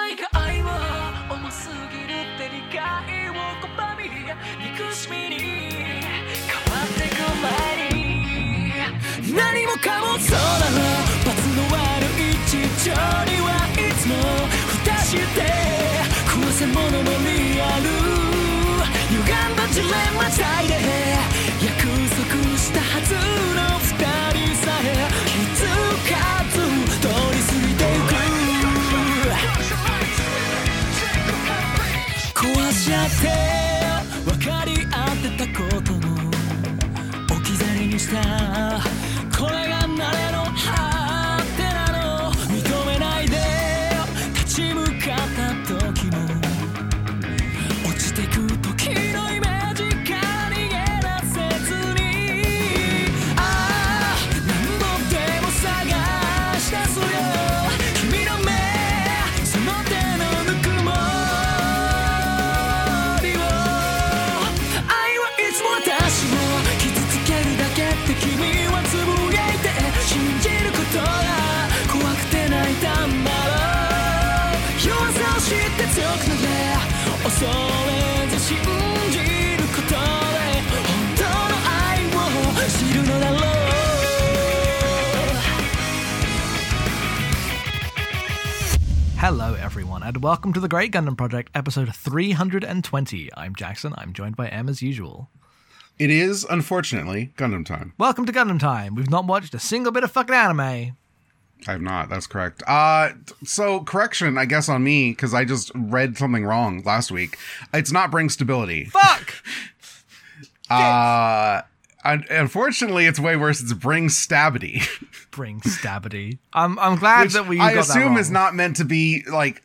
愛が愛は重すぎるって理解を拒み憎しみに変わってく前に何もかもそうなの罰の悪い事情にはいつも蓋して壊せ者のリアル歪んだジレンマ体で約束したはずの二人さえ気づかず通り過ぎてゆく壊し合って分かり合ってたことも置き去りにしたこれが慣れの果てなの認めないで立ち向かった時も落ちてく時のイメージから逃げ出せずにああ何度でも探し出すよ君の目その手のぬくもりを愛はいつも私を傷つけるだけって君はつぶやいて信じることが怖くて泣いたんだろう弱さを知って強くなれ恐れず信じることで本当の愛を知るのだろう Hello, everyone, and welcome to the Great Gundam Project, episode 320. I'm Jackson. I'm joined by Em as usual. It is, unfortunately, Gundam time. Welcome to Gundam Time. We've not watched a single bit of fucking anime. I have not. That's correct. So correction, I guess, on me, because I just read something wrong last week. It's not Bring Stability. Fuck! Unfortunately, it's way worse. It's Bring Stabity. Bring Stabity. I'm glad that we got that assume wrong. is not meant to be, like...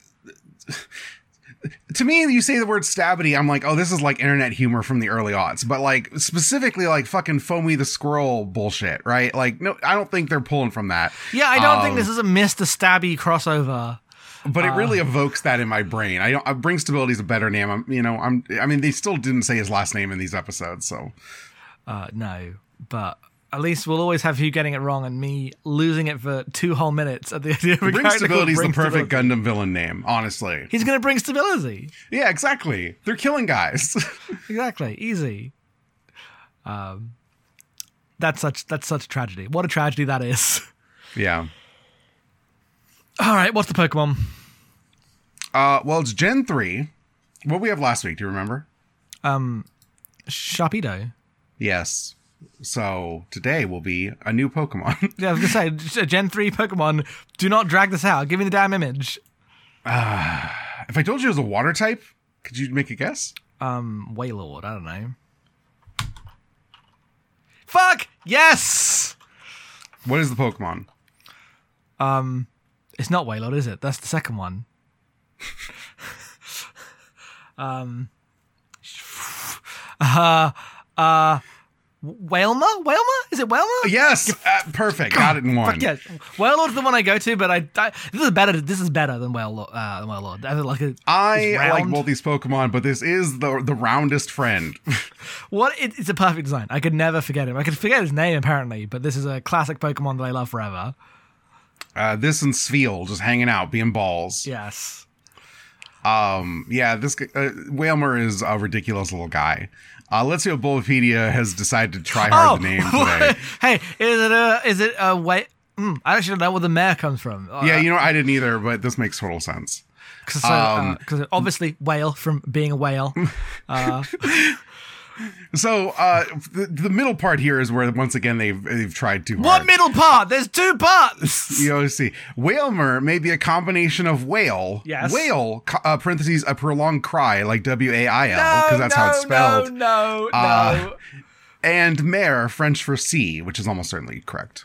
To me, you say the word Stabity, I'm like, oh, this is like internet humor from the early aughts. But, like, specifically, like, fucking Foamy the Squirrel bullshit, right? Like, no, I don't think they're pulling from that. Yeah, I don't think this is a Mr. Stabby crossover. But it really evokes that in my brain. I don't. Bring Stability is a better name. I mean, they still didn't say his last name in these episodes, so. No, but at least we'll always have you getting it wrong and me losing it for 2 whole minutes at the idea of a Bring character called Stability is the Bring perfect Stability. Gundam villain name, honestly. He's going to bring stability. Yeah, exactly. They're killing guys. Exactly. Easy. That's such a tragedy. What a tragedy that is. Yeah. All right, what's the Pokemon? Well, it's Gen 3. What did we have last week? Do you remember? Sharpedo. Yes. So today will be a new Pokemon. Yeah, I was going to say, Gen 3 Pokemon, do not drag this out. Give me the damn image. If I told you it was a water type, could you make a guess? Wailord, I don't know. Fuck! Yes! What is the Pokemon? It's not Wailord, is it? That's the second one. Wailmer? Is it Wailmer? Yes! Perfect. Got it in one. Fuck yeah. Wailord's the one I go to, but this is better than Wailord. I like round. both these Pokemon, but this is the roundest friend. It's a perfect design. I could never forget him. I could forget his name, apparently, but this is a classic Pokemon that I love forever. This and Sfeel just hanging out, being balls. Yes. Yeah, this Wailmer is a ridiculous little guy. Let's see what Bulbapedia has decided to try hard to name today. Hey, is it a wait? I actually don't know where the mare comes from. Yeah, I didn't either, but this makes total sense. Because obviously whale from being a whale. So the middle part here is where once again they've tried too hard. What middle part? There's 2 parts. See, Wailmer may be a combination of whale, yes, whale parentheses a prolonged cry like WAIL because that's how it's spelled. No. And mare, French for sea, which is almost certainly correct.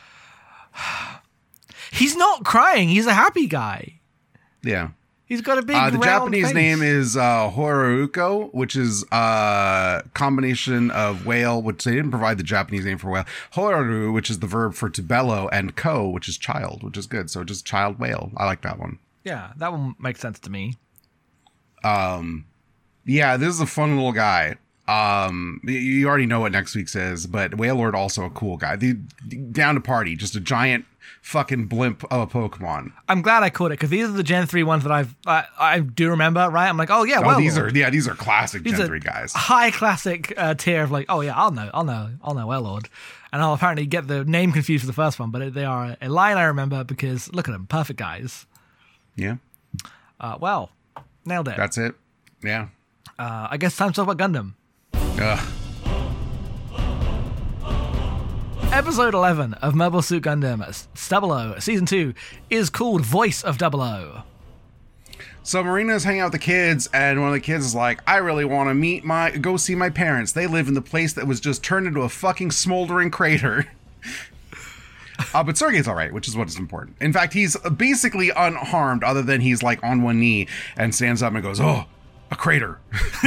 He's not crying. He's a happy guy. Yeah. He's got a big The round Japanese face. name is Horaruko, which is a combination of whale, which they didn't provide the Japanese name for whale. Horaru, which is the verb for to bellow, and ko, which is child, which is good. So just child whale. I like that one. Yeah, that one makes sense to me. Yeah, this is a fun little guy. You already know what next week's is, but Whale Lord also a cool guy. Down to party, just a giant fucking blimp of a Pokemon. I'm glad I caught it because these are the Gen 3 ones that I do remember, right? I'm like, oh yeah, well, these are classic Gen 3 guys. High classic tier of like, oh yeah, I'll know Wailord. And I'll apparently get the name confused for the first one, but they are a line I remember because look at them, perfect guys. Yeah. Well, nailed it. That's it. Yeah. I guess time to talk about Gundam. Ugh. Episode 11 of Mobile Suit Gundam 00 Season 2 is called Voice of 00. So Marina's hanging out with the kids, and one of the kids is like, I really want to go see my parents. They live in the place that was just turned into a fucking smoldering crater. But Sergei's all right, which is what is important. In fact, he's basically unharmed other than he's like on one knee and stands up and goes, oh, a crater.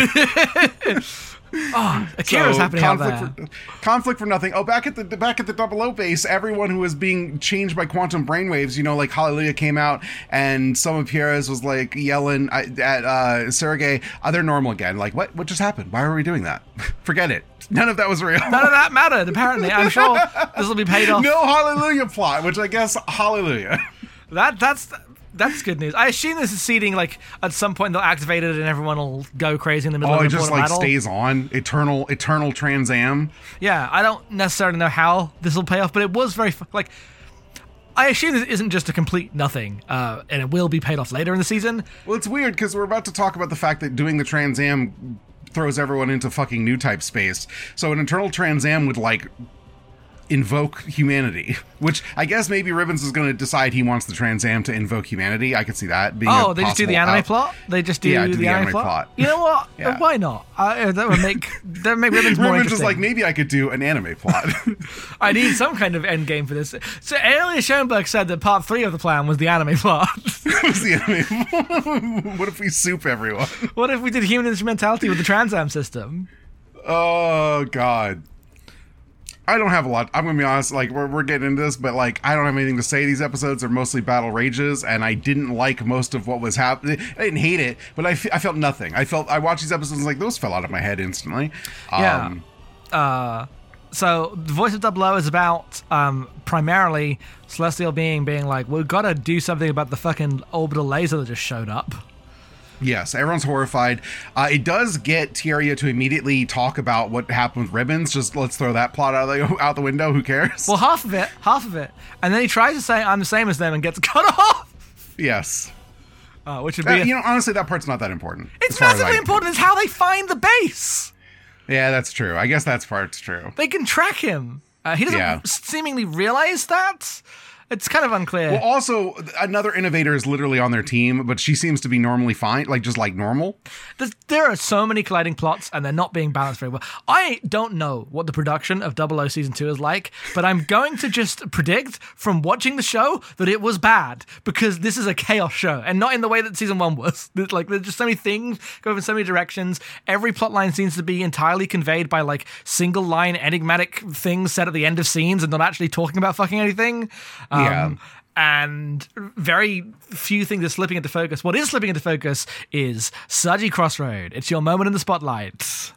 Akira's happening out there. Conflict for nothing. Oh, back at the 00 base, everyone who was being changed by quantum brainwaves, like Hallelujah came out, and some of Pierre's was like yelling at Sergei, they're normal again. Like, what just happened? Why are we doing that? Forget it. None of that was real. None of that mattered, apparently. I'm sure this will be paid off. No Hallelujah plot, which I guess Hallelujah. That's good news. I assume this is seeding, like, at some point they'll activate it and everyone will go crazy in the middle of an important battle. Oh, it just, like, stays on? Eternal Trans Am? Yeah, I don't necessarily know how this will pay off, but it was very, like, I assume this isn't just a complete nothing, and it will be paid off later in the season. Well, it's weird, because we're about to talk about the fact that doing the Trans Am throws everyone into fucking new type space. So an Eternal Trans Am would, like, invoke humanity, which I guess maybe Ribbons is going to decide he wants the Trans Am to invoke humanity. I could see that being they just do the anime plot? They just do the anime plot? You know what? Yeah. Why not? That would make Ribbons more interesting. Is like, maybe I could do an anime plot. I need some kind of end game for this. So earlier Schoenberg said that part 3 of the plan was the anime plot. What if we soup everyone? What if we did human instrumentality with the Trans Am system? Oh, God. I don't have a lot. I'm going to be honest, like, we're getting into this, but, like, I don't have anything to say. These episodes are mostly battle rages, and I didn't like most of what was happening. I didn't hate it, but I felt nothing. I watched these episodes and, like, those fell out of my head instantly. Yeah. So, the Voice of 00 is about, primarily, Celestial being like, we've got to do something about the fucking orbital laser that just showed up. Yes, everyone's horrified. It does get Tieria to immediately talk about what happened with Ribbons. Just let's throw that plot out the window. Who cares? Well, half of it. And then he tries to say, I'm the same as them, and gets cut off. Yes. Which would be... honestly, that part's not that important. It's massively important. It's how they find the base. Yeah, that's true. I guess that part's true. They can track him. He doesn't seemingly realize that. It's kind of unclear. Well, also, another innovator is literally on their team, but she seems to be normally fine, like just like normal. There are so many colliding plots, and they're not being balanced very well. I don't know what the production of 00 Season 2 is like, but I'm going to just predict from watching the show that it was bad, because this is a chaos show, and not in the way that Season 1 was. Like, there's just so many things going in so many directions. Every plotline seems to be entirely conveyed by, like, single-line enigmatic things said at the end of scenes and not actually talking about fucking anything. And very few things are slipping into focus. What is slipping into focus is Saji Crossroad. It's your moment in the spotlight.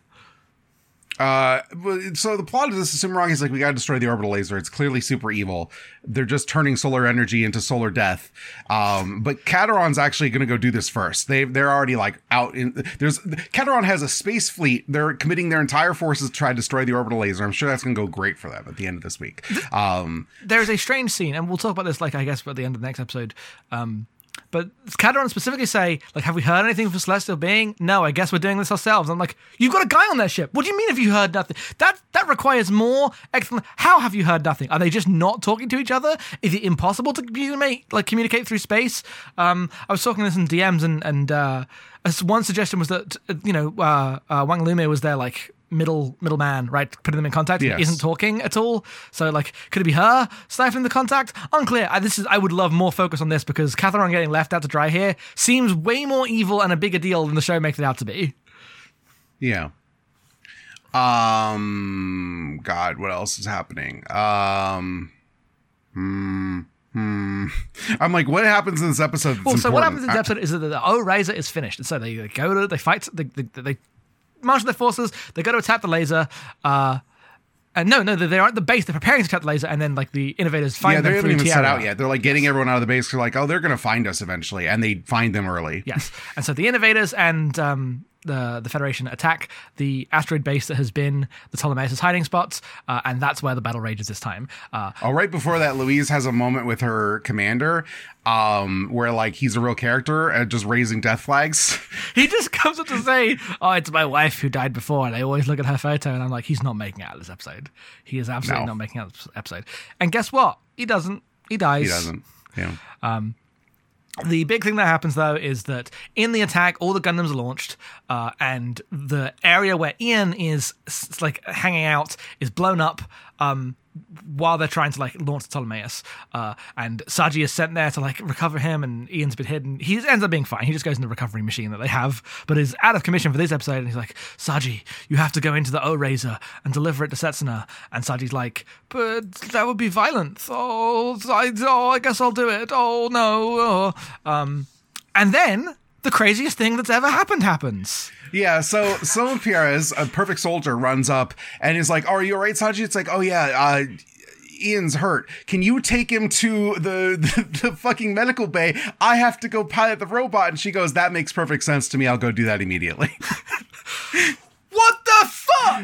So the plot of this is Sumeragi is like, we gotta destroy the orbital laser. It's clearly super evil. They're just turning solar energy into solar death. But Kateron's actually gonna go do this first. They're already like out in, Kateron has a space fleet. They're committing their entire forces to try to destroy the orbital laser. I'm sure that's gonna go great for them at the end of this week. There's a strange scene, and we'll talk about this, like, I guess at the end of the next episode. But Kateron specifically say, like, have we heard anything from Celestial Being? No, I guess we're doing this ourselves. I'm like, you've got a guy on their ship. What do you mean if you heard nothing? That requires more excellent. How have you heard nothing? Are they just not talking to each other? Is it impossible to communicate through space? I was talking this in DMs, and one suggestion was that, Wang Lume was there, like, middleman, right, putting them in contact. Yes. Isn't talking at all. So, like, could it be her stifling the contact? Unclear. I would love more focus on this, because Kateron getting left out to dry here seems way more evil and a bigger deal than the show makes it out to be. Yeah. God, what else is happening? I'm like, what happens in this episode? Well, so what happens in this episode is that the O Razor is finished, and so they go to, they fight, they marshal their forces. They go to attack the laser. And no, they're at the base. They're preparing to attack the laser, and then like the innovators find them. They through haven't even set Tierra. out yet. They're like getting everyone out of the base. They're like, oh, they're gonna find us eventually, and they find them early. Yes, and so the innovators and the Federation attack the asteroid base that has been the Ptolemaeus' hiding spots, and that's where the battle rages this time. Right before that, Louise has a moment with her commander, where like he's a real character and just raising death flags. He just comes up to say, "Oh, it's my wife who died before," and I always look at her photo, and I'm like, he's not making out this episode. He is absolutely not making out this episode. And guess what? He doesn't. He dies. He doesn't. Yeah. The big thing that happens, though, is that in the attack, all the Gundams are launched, and the area where Ian is like hanging out is blown up while they're trying to like launch the Ptolemaeus. And Saji is sent there to like recover him, and Ian's been hidden. He ends up being fine. He just goes in the recovery machine that they have, but is out of commission for this episode. And he's like, Saji, you have to go into the O-Razor and deliver it to Setsuna. And Saji's like, but that would be violent. I guess I'll do it. Oh no. And then the craziest thing that's ever happened happens. Yeah, so Simon Perez, a perfect soldier, runs up and is like, oh, are you all right, Saji? It's like, oh yeah, Ian's hurt. Can you take him to the fucking medical bay? I have to go pilot the robot. And she goes, that makes perfect sense to me. I'll go do that immediately. What the fuck?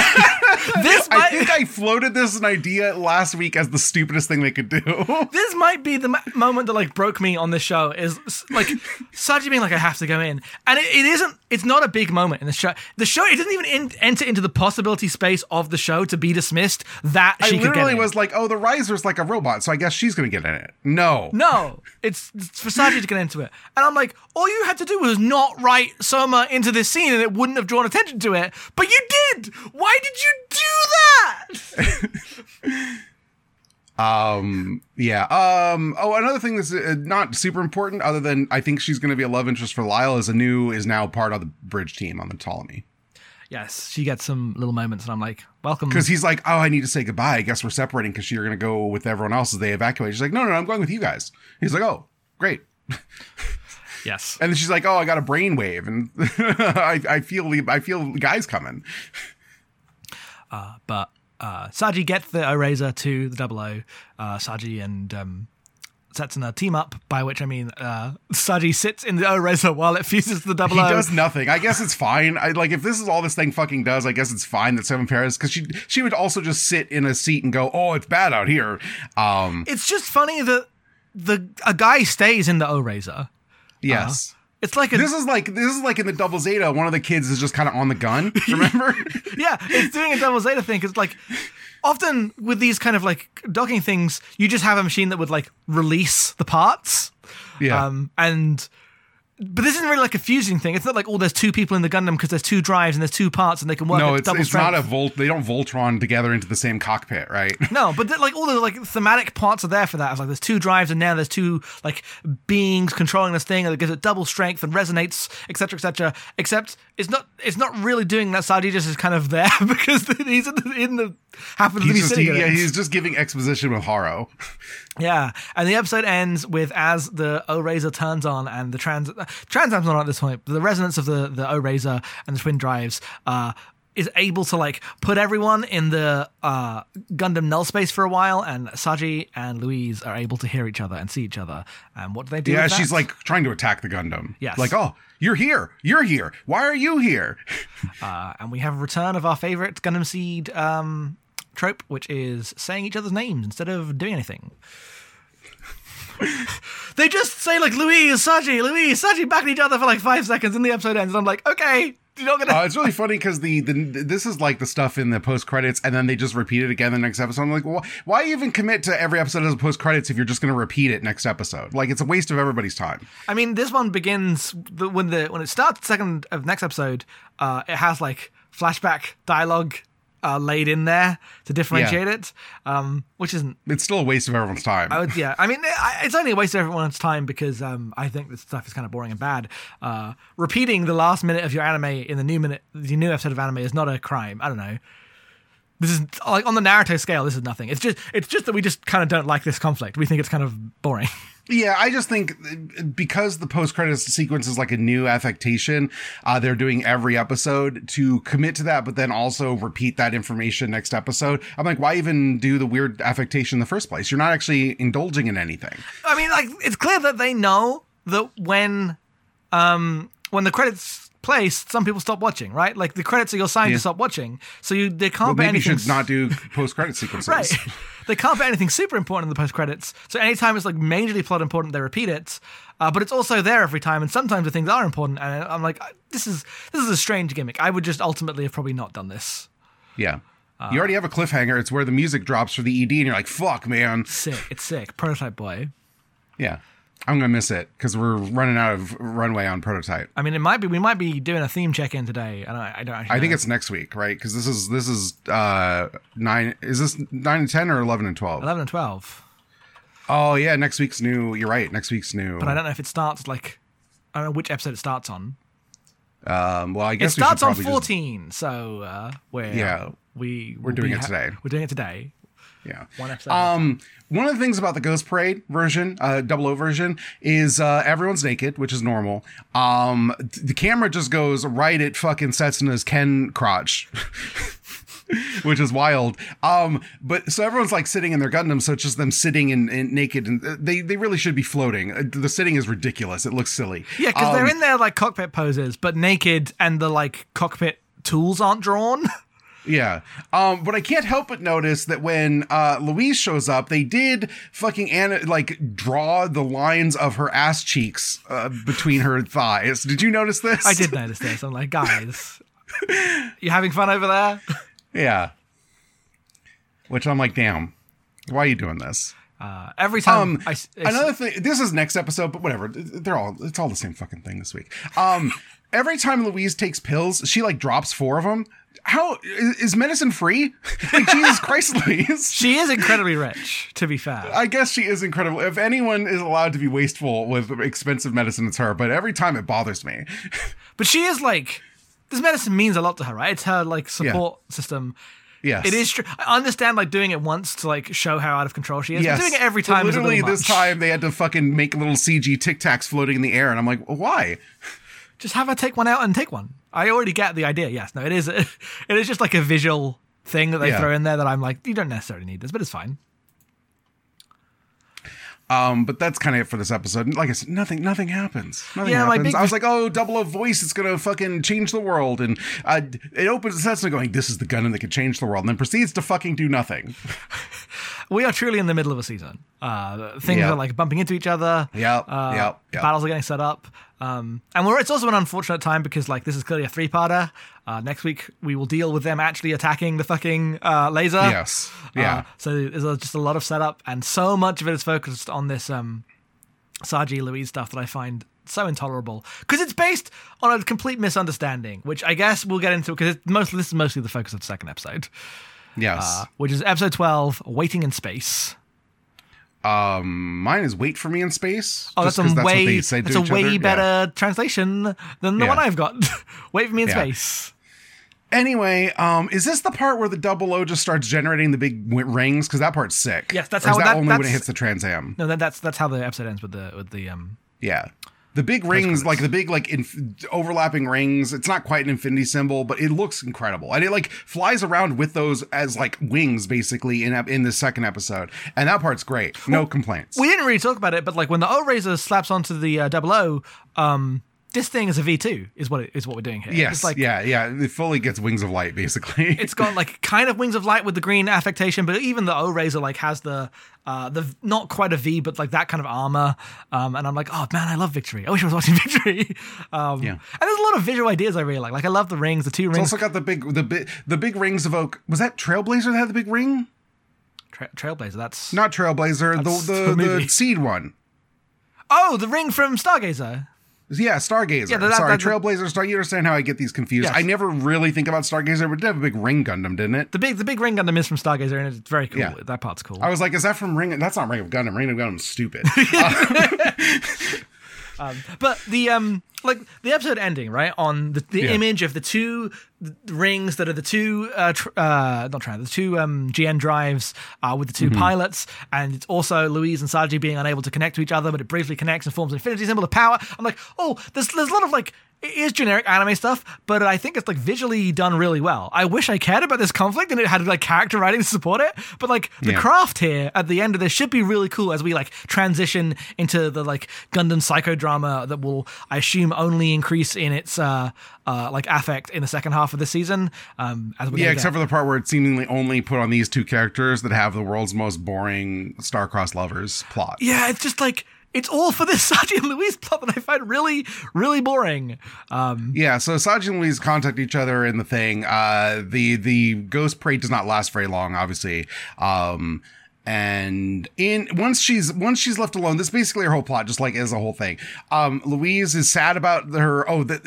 I think I floated this an idea last week as the stupidest thing they could do. This might be the moment that like broke me on this show, is like Saji being like, I have to go in. And it's not a big moment in the show. The show, it doesn't even enter into the possibility space of the show to be dismissed that she could get in. I literally was like, oh, the Riser's like a robot, so I guess she's going to get in it. No, it's for Saji to get into it. And I'm like, all you had to do was not write Soma into this scene and it wouldn't have drawn attention to it. But you did! Why did you do that? Another thing that's not super important, other than I think she's going to be a love interest for Lyle, is now part of the bridge team on the Ptolemy. Yes, she gets some little moments, and I'm like, welcome. Because he's like, oh, I need to say goodbye. I guess we're separating because you're going to go with everyone else as they evacuate. She's like, no, I'm going with you guys. He's like, oh, great. Yes. And then she's like, oh, I got a brainwave, and I feel guys coming. But Saji gets the O-Razor to the 00. Saji and Setsuna team up, by which I mean Saji sits in the O-Razor while it fuses to the 00. He does nothing. I guess it's fine. If this is all this thing fucking does, I guess it's fine that Seven Paris, because she would also just sit in a seat and go, oh, it's bad out here. It's just funny that a guy stays in the O-Razor. Yes. It's like this is like in the Double Zeta, one of the kids is just kind of on the gun, remember? Yeah, it's doing a Double Zeta thing, because like often with these kind of like docking things, you just have a machine that would like release the parts. Yeah. But this isn't really like a fusing thing. It's not like, oh, there's two people in the Gundam because there's two drives and there's two parts and they can work at double strength. No, it's not they don't Voltron together into the same cockpit, right? No, but like all the like thematic parts are there for that. It's like there's two drives and now there's two like beings controlling this thing that gives it double strength and resonates, etc., etc. Except it's not really doing that. Saji just is kind of there because he's in the happens to be sitting in it. He's just giving exposition with Haro. Yeah, and the episode ends with as the O-Razor turns on and the Transam's not at this point, but the resonance of the O-Razor and the twin drives is able to like put everyone in the Gundam null space for a while, and Saji and Louise are able to hear each other and see each other. And what do they do? Yeah, she's like trying to attack the Gundam. Yes. Like, oh, you're here. Why are you here? And we have a return of our favorite Gundam Seed trope, which is saying each other's names instead of doing anything. They just say like Louise, Saji back at each other for like 5 seconds and the episode ends, and I'm like, okay, you're not gonna. It's really funny because this is like the stuff in the post credits, and then they just repeat it again the next episode. I'm like, well, why even commit to every episode as a post credits if you're just going to repeat it next episode? Like, it's a waste of everybody's time. I mean, this one begins when it starts second of next episode. It has like flashback dialogue laid in there to differentiate it, which isn't. It's still a waste of everyone's time. I mean, it's only a waste of everyone's time because I think this stuff is kind of boring and bad. Repeating the last minute of your anime in the new episode of anime is not a crime. I don't know. This is like on the Naruto scale. This is nothing. It's just that we just kind of don't like this conflict. We think it's kind of boring. Yeah, I just think because the post-credits sequence is like a new affectation, they're doing every episode to commit to that, but then also repeat that information next episode. I'm like, why even do the weird affectation in the first place? You're not actually indulging in anything. I mean, like, it's clear that they know that when the credits play, some people stop watching, right? Like, the credits are your sign to stop watching, so they can't be anything. Maybe you should not do post-credit sequences. Right. They can't put anything super important in the post-credits, so anytime it's like majorly plot important, they repeat it, but it's also there every time, and sometimes the things are important, and I'm like, this is a strange gimmick. I would just ultimately have probably not done this. Yeah. You already have a cliffhanger. It's where the music drops for the ED, and you're like, fuck, man. Sick. It's sick. Prototype Boy. Yeah. I'm going to miss it because we're running out of runway on Prototype. I mean, we might be doing a theme check-in today, and I don't actually I think it's next week, right? Because this is 9. Is this 9 and 10 or 11 and 12? 11 and 12. Oh, yeah. Next week's new. You're right. Next week's new. But I don't know if it starts like, I don't know which episode it starts on. Well, I guess it starts on 14. So we're doing it today. We're doing it today. Yeah. One episode. One of the things about the Ghost Parade version, 00 version, is everyone's naked, which is normal. The camera just goes right at fucking Setsuna's Ken crotch, which is wild. But so everyone's like sitting in their Gundam, so it's just them sitting in naked, and they really should be floating. The sitting is ridiculous. It looks silly. Yeah, because they're in their like cockpit poses, but naked, and the like cockpit tools aren't drawn. Yeah. But I can't help but notice that when Louise shows up, they did fucking draw the lines of her ass cheeks between her thighs. Did you notice this? I did notice this. I'm like, guys, you having fun over there? Yeah. Which I'm like, damn, why are you doing this? Every time another thing, this is next episode, but whatever. It's all the same fucking thing this week. Every time Louise takes pills, she like drops 4 of them. How is medicine free? Like, Jesus Christ, Louise. She is incredibly rich, to be fair. I guess she is incredible. If anyone is allowed to be wasteful with expensive medicine, it's her. But every time it bothers me. But she is like, this medicine means a lot to her, right? It's her like support system. Yes. It is true. I understand like doing it once to like show how out of control she is. Yes. But doing it every time is a literally little much. This time they had to fucking make little CG Tic Tacs floating in the air. And I'm like, why? Just have her take one out and take one. I already get the idea. Yes. No, it is just like a visual thing that they throw in there that I'm like, you don't necessarily need this, but it's fine. But that's kind of it for this episode. Like I said, nothing happens. Nothing Yeah, happens. I was like, oh, 00 voice, it's going to fucking change the world. And it opens the Setsuna going, this is the Gundam that could change the world. And then proceeds to fucking do nothing. We are truly in the middle of a season. Things are like bumping into each other. Yep. Battles are getting set up. And it's also an unfortunate time because like this is clearly a 3-parter. Next week we will deal with them actually attacking the fucking laser. Yes. Yeah. So there's just a lot of setup, and so much of it is focused on this Saji Louise stuff that I find so intolerable because it's based on a complete misunderstanding, which I guess we'll get into because this is mostly the focus of the second episode. Yes. Which is episode 12, Waiting in Space. Mine is Wait for Me in Space. Oh, that's a way better translation than the one I've got. Wait for Me in Space. Anyway, is this the part where the 00 just starts generating the big rings? Because that part's sick. Yes, that's or how is that only when it hits the Trans Am. No, that's how the episode ends with the Yeah. The big rings, like the big overlapping rings. It's not quite an infinity symbol, but it looks incredible, and it like flies around with those as like wings, basically in the second episode, and that part's great. No complaints. We didn't really talk about it, but like when the O-Razor slaps onto the 00, this thing is a V2, is what we're doing here. Yes, it's like, it fully gets wings of light, basically. It's got like kind of wings of light with the green affectation, but even the O-Razor like has the not quite a V, but like that kind of armor. And I'm like, oh man, I love Victory. I wish I was watching Victory. And there's a lot of visual ideas I really like. Like I love the rings, the 2 rings. It's also got the big rings evoke. Was that Trailblazer that had the big ring? Trailblazer. That's not Trailblazer. That's the seed one. Oh, the ring from Stargazer. Yeah, Stargazer. Yeah, Trailblazer, Star. You understand how I get these confused? Yes. I never really think about Stargazer, but it did have a big ring Gundam, didn't it? The big ring Gundam is from Stargazer, and it's very cool. Yeah. That part's cool. I was like, is that from Ring? That's not Ring of Gundam. Ring of Gundam's stupid. But the like the episode ending, right, on the image of the two rings that are the two the two GN drives with the two pilots, and it's also Louise and Saji being unable to connect to each other, but it briefly connects and forms an infinity symbol of power. I'm like, oh, there's a lot of like, it is generic anime stuff, but I think it's like visually done really well. I wish I cared about this conflict and it had like character writing to support it, but like the craft here at the end of this should be really cool as we like transition into the like Gundam psychodrama that will, I assume, only increase in its like affect in the second half of the season. Except for the part where it's seemingly only put on these two characters that have the world's most boring star-crossed lovers plot. Yeah, it's just like, it's all for this Saji and Louise plot that I find really, really boring. So Saji and Louise contact each other in the thing. The ghost parade does not last very long, obviously. And once she's left alone, this is basically her whole plot, just like as a whole thing. Louise is sad about her.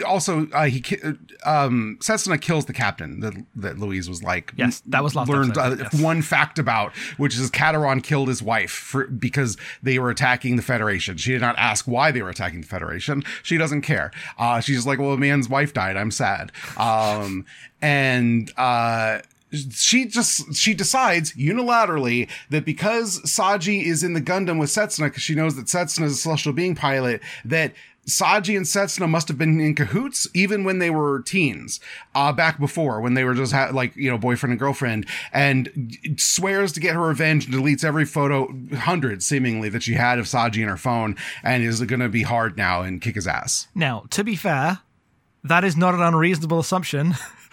Setsuna kills the captain that Louise was like. Yes, that was last learned episode, yes. One fact about, which is Kateron killed his wife because they were attacking the Federation. She did not ask why they were attacking the Federation. She doesn't care. She's like, well, a man's wife died. I'm sad. She decides unilaterally that because Saji is in the Gundam with Setsuna, because she knows that Setsuna is a celestial being pilot, that Saji and Setsuna must have been in cahoots even when they were teens, back before, when they were just boyfriend and girlfriend, and swears to get her revenge and deletes every photo, hundreds seemingly, that she had of Saji in her phone, and is going to be hard now and kick his ass. Now, to be fair, that is not an unreasonable assumption.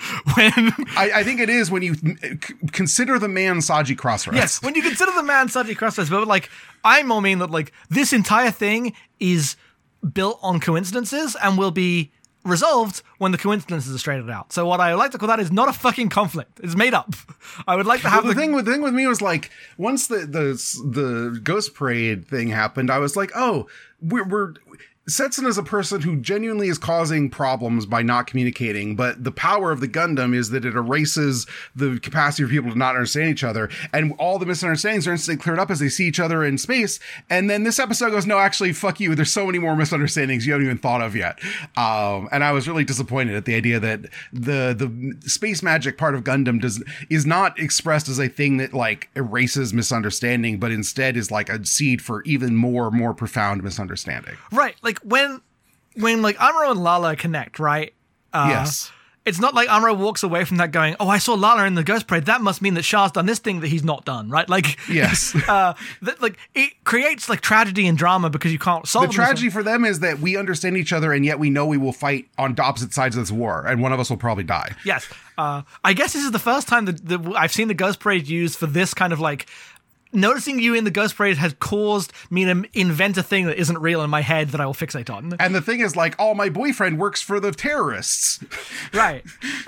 I think it is when you consider the man Saji Crossroads. Yes, when you consider the man Saji Crossroads, but like, I more mean that like this entire thing is built on coincidences and will be resolved when the coincidences are straightened out. So what I like to call that is not a fucking conflict. It's made up. I would like to have the thing with me was like, once the Ghost Parade thing happened, I was like, oh, we're Setsuna is a person who genuinely is causing problems by not communicating, but the power of the Gundam is that it erases the capacity for people to not understand each other, and all the misunderstandings are instantly cleared up as they see each other in space. And then this episode goes, no, actually, fuck you. There's so many more misunderstandings you haven't even thought of yet. And I was really disappointed at the idea that the space magic part of Gundam is not expressed as a thing that like erases misunderstanding, but instead is like a seed for even more profound misunderstanding. Right. Like when like Amuro and Lala connect, right? Yes. It's not like Amuro walks away from that going, oh, I saw Lala in the Ghost Parade. That must mean that Shah's done this thing that he's not done, right? Like, yes. Like it creates like tragedy and drama because you can't solve the tragedy for them is that we understand each other and yet we know we will fight on opposite sides of this war and one of us will probably die. Yes. I guess this is the first time that I've seen the Ghost Parade used for this kind of like, noticing you in the Ghost Parade has caused me to invent a thing that isn't real in my head that I will fixate on. And the thing is like, oh, my boyfriend works for the terrorists. Right.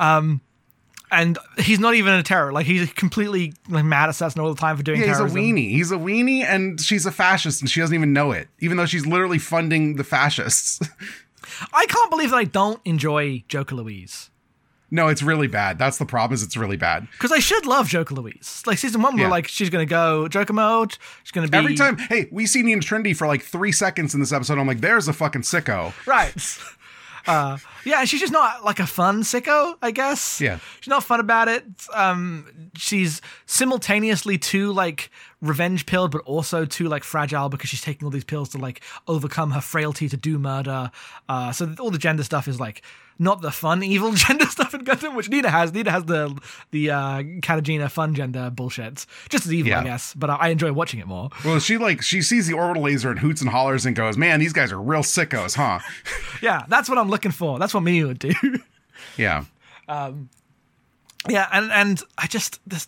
And he's not even a terror. Like, he's completely like mad at Setsuna all the time for doing terrorism. He's a weenie and she's a fascist and she doesn't even know it, even though she's literally funding the fascists. I can't believe that I don't enjoy Joker Louise. No, it's really bad. That's the problem, is it's really bad. Because I should love Joker Louise. Like, season 1, we're like, she's going to go Joker mode. She's going to be... Every time... Hey, we see Nina Trinity for like 3 seconds in this episode. I'm like, there's a fucking sicko. Right. Yeah, she's just not like a fun sicko, I guess. Yeah. She's not fun about it. She's simultaneously too like revenge pilled, but also too like fragile because she's taking all these pills to like overcome her frailty to do murder. So all the gender stuff is like not the fun evil gender stuff in Gundam, which Nina has. Nina has the Katagina fun gender bullshit. Just as evil, I guess. But I enjoy watching it more. Well, she sees the orbital laser and hoots and hollers and goes, "Man, these guys are real sickos, huh?" Yeah, that's what I'm looking for. That's what Miyu would do. Yeah. Yeah, and I just this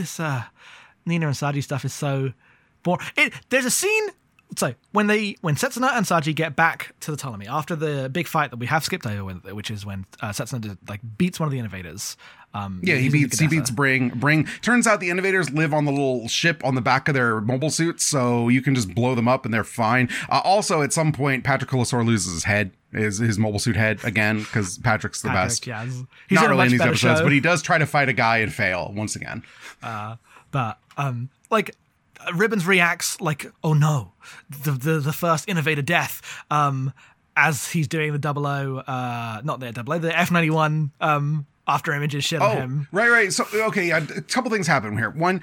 Nina and Saji stuff is so boring. There's a scene. So when Setsuna and Saji get back to the Ptolemy after the big fight that we have skipped over, which is when Setsuna like beats one of the innovators. He beats Bring. Turns out the innovators live on the little ship on the back of their mobile suits, so you can just blow them up and they're fine. Also, at some point, Patrick Colasaur loses his head, his mobile suit head again, because Patrick's the best. Yeah, he's not in really in these episodes, show. but he does try to fight a guy and fail once again. But Ribbons reacts like, oh no, the first innovator death. as he's doing the not the F91 after images shit on him. Right. So, okay, a couple things happen here. One,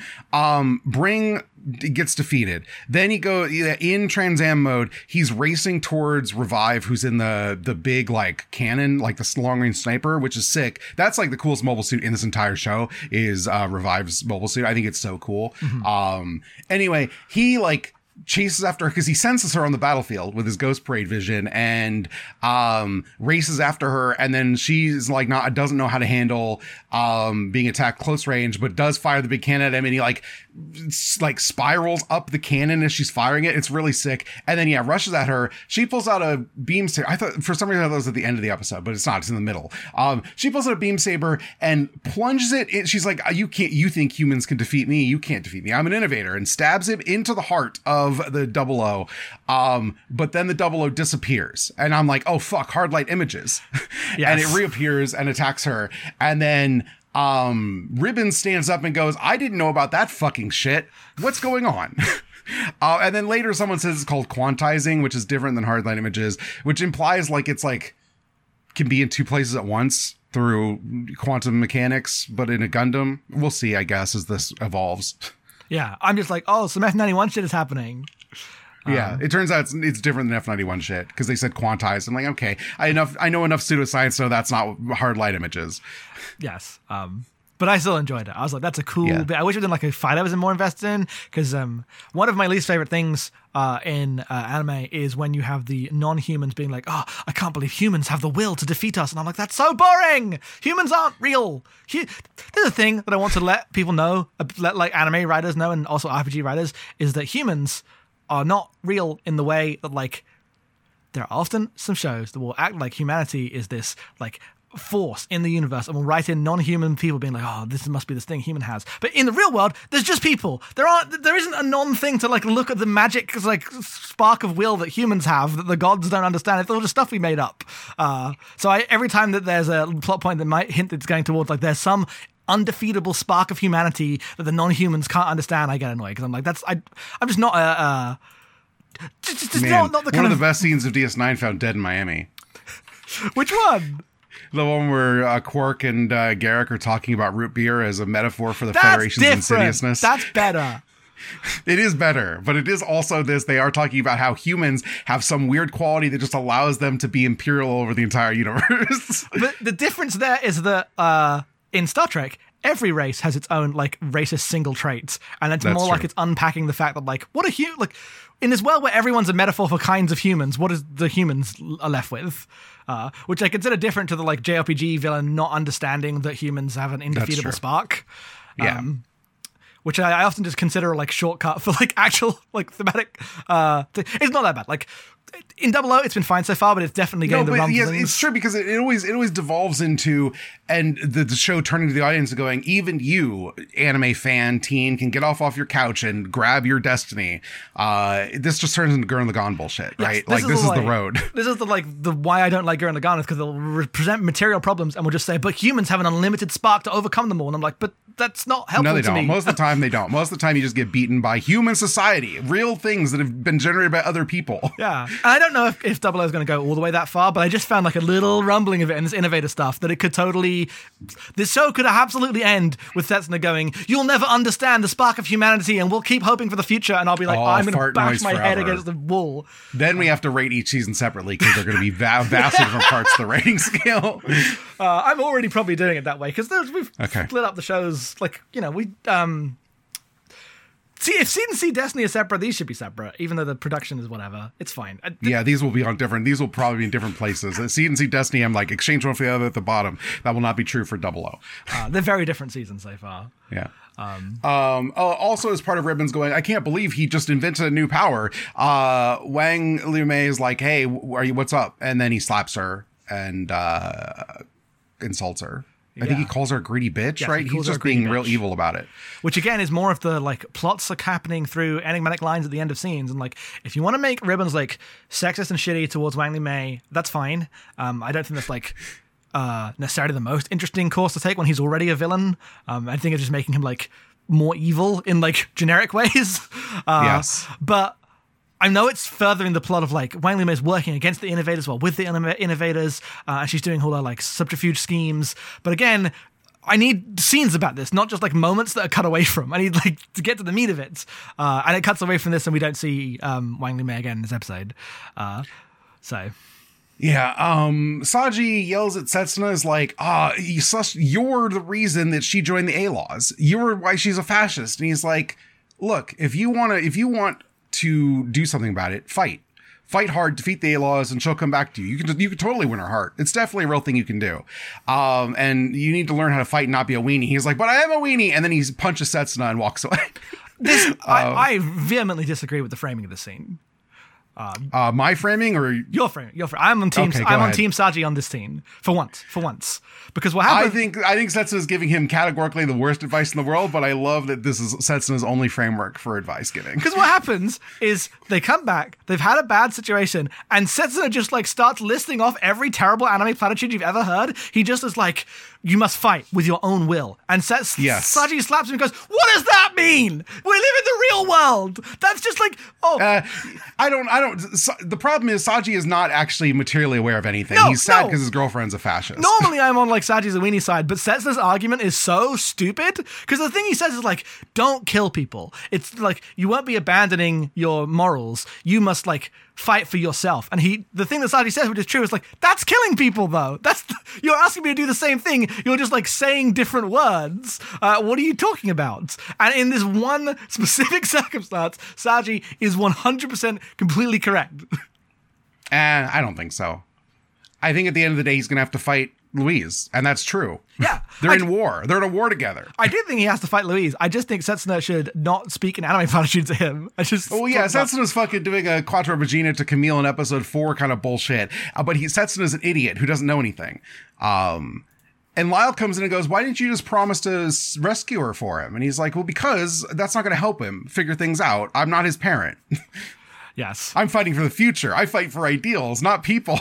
Bring gets defeated. Then he in Trans Am mode, he's racing towards Revive, who's in the big, like, cannon, like the long-range sniper, which is sick. That's, like, the coolest mobile suit in this entire show is Revive's mobile suit. I think it's so cool. Anyway, he, like, chases after her because he senses her on the battlefield with his Ghost Parade vision and races after her, and then she's like doesn't know how to handle being attacked close range, but does fire the big cannon at him, and he like spirals up the cannon as she's firing it. It's really sick. And then rushes at her. She pulls out a beam saber. I thought for some reason that was at the end of the episode, but it's not. It's in the middle. She pulls out a beam saber and plunges it in. She's like, you think humans can defeat me? You can't defeat me. I'm an innovator, and stabs him into the heart of the 00. But then the 00 disappears, and I'm like, oh fuck, hard light images. Yes. And it reappears and attacks her, and then Ribbon stands up and goes, I didn't know about that fucking shit. What's going on? And then later someone says it's called quantizing, which is different than hard light images, which implies like it's like can be in two places at once through quantum mechanics, but in a Gundam. We'll see, I guess, as this evolves. Yeah, I'm just like, oh, some F91 shit is happening. Yeah, it turns out it's different than F91 shit because they said quantized. I'm like, okay, I know enough pseudoscience, so that's not hard light images. Yes, but I still enjoyed it. I was like, that's a cool bit. I wish it was like a fight I was more invested in, because one of my least favorite things in anime is when you have the non-humans being like, oh, I can't believe humans have the will to defeat us. And I'm like, that's so boring. Humans aren't real. There's a thing that I want to let people know, let like anime writers know, and also RPG writers, is that humans are not real in the way that, like, there are often some shows that will act like humanity is this, like, force in the universe and will write in non-human people being like, oh, this must be this thing human has. But in the real world, there's just people. There isn't a non-thing to, like, look at the magic, like, spark of will that humans have that the gods don't understand. It's all just stuff we made up. So every time that there's a plot point that might hint it's going towards, like, there's some undefeatable spark of humanity that the non-humans can't understand, I get annoyed, because I'm like, I'm just not just Man, not the kind one of the best scenes of DS9 found dead in Miami. Which one? The one where Quark and Garrick are talking about root beer as a metaphor for the Federation's insidiousness. That's better. It is better, but it is also this. They are talking about how humans have some weird quality that just allows them to be imperial over the entire universe. But the difference there is that in Star Trek, every race has its own, like, racist single traits, and it's more like it's unpacking the fact that, like, like, in this world where everyone's a metaphor for kinds of humans, what is the humans are left with? Which I consider different to the, like, JRPG villain not understanding that humans have an indefeatable spark. Yeah. Which I often just consider, like, shortcut for, like, actual, like, thematic. It's not that bad. Like, in 00, it's been fine so far, but it's definitely getting the rumblings. Yes, it's true, because it always devolves into, and the show turning to the audience and going, even you, anime fan, teen, can get off your couch and grab your destiny. This just turns into Gurren Lagann bullshit, right? Yes, this is the road. This is the why I don't like Gurren Lagann is because they'll present material problems and we'll just say, but humans have an unlimited spark to overcome them all. And I'm like, but that's not helpful No, they to don't. me. Most of the time, they don't. Most of the time, you just get beaten by human society, real things that have been generated by other people. Yeah. And I don't know if 00 is going to go all the way that far, but I just found, like, a little rumbling of it in this innovator stuff that it could totally... This show could absolutely end with Setsuna going, you'll never understand the spark of humanity and we'll keep hoping for the future. And I'll be like, I'm going to bash my head against the wall. Then we have to rate each season separately because they're going to be vastly different parts of the rating scale. I'm already probably doing it that way because we've split up the shows. Like, you know, we... See, if Seed and Sea Destiny is separate, these should be separate, even though the production is whatever. It's fine. Yeah, these will be on different. These will probably be in different places. Seed and Sea Destiny, I'm like, exchange one for the other at the bottom. That will not be true for 00. They're very different seasons so far. Yeah. Also, as part of Ribbon's going, I can't believe he just invented a new power. Wang Liumei is like, hey, what's up? And then he slaps her and insults her. I think he calls her a greedy bitch, right? He's just being real evil about it. Which, again, is more of the, like, plots are happening through enigmatic lines at the end of scenes. And, like, if you want to make Ribbons, like, sexist and shitty towards Wang Liumei, that's fine. I don't think that's, like, necessarily the most interesting course to take when he's already a villain. I think it's just making him, like, more evil in, like, generic ways. Yes. But I know it's furthering the plot of like Wang Li Mei is working against the Innovators while with the Innovators, and she's doing all her like subterfuge schemes. But again, I need scenes about this, not just like moments that are cut away from. I need like to get to the meat of it. And it cuts away from this, and we don't see Wang Li Mei again in this episode. Yeah, Saji yells at Setsuna is like, you're the reason that she joined the A-Laws. You're why she's a fascist. And he's like, look, if you want to do something about it, fight hard, defeat the A-Laws, and she'll come back to you. You can totally win her heart. It's definitely a real thing you can do. And you need to learn how to fight and not be a weenie. He's like, but I am a weenie. And then he punches Setsuna and walks away. I vehemently disagree with the framing of the scene. My framing or your framing? I'm on team. Okay, I'm on ahead. Team Saji on this scene for once. Because what happened? I think Setsuna is giving him categorically the worst advice in the world, but I love that this is Setsuna's only framework for advice giving. Because what happens is they come back, they've had a bad situation, and Setsuna just like starts listing off every terrible anime platitude you've ever heard. He just is like, you must fight with your own will. And Saji slaps him and goes, what does that mean? We live in the real world. That's just like, I don't. The problem is Saji is not actually materially aware of anything. He's sad because his girlfriend's a fascist. Normally I'm on like Saji's a weenie side, but Setsuna's argument is so stupid because the thing he says is like, don't kill people. It's like, you won't be abandoning your morals. You must like fight for yourself. And the thing that Saji says, which is true, is like, that's killing people though. You're asking me to do the same thing. You're just like saying different words. What are you talking about? And in this one specific circumstance, Saji is 100% completely correct. I don't think so. I think at the end of the day, he's going to have to fight Louise, and that's true. Yeah. They're in war. They're in a war together. I do think he has to fight Louise. I just think Setsuna should not speak in anime platitude to him. Setsuna's fucking doing a Quattro Vagina to Camille in episode 4 kind of bullshit. But Setsuna's an idiot who doesn't know anything. And Lyle comes in and goes, why didn't you just promise to rescue her for him? And he's like, well, because that's not going to help him figure things out. I'm not his parent. Yes. I'm fighting for the future. I fight for ideals, not people.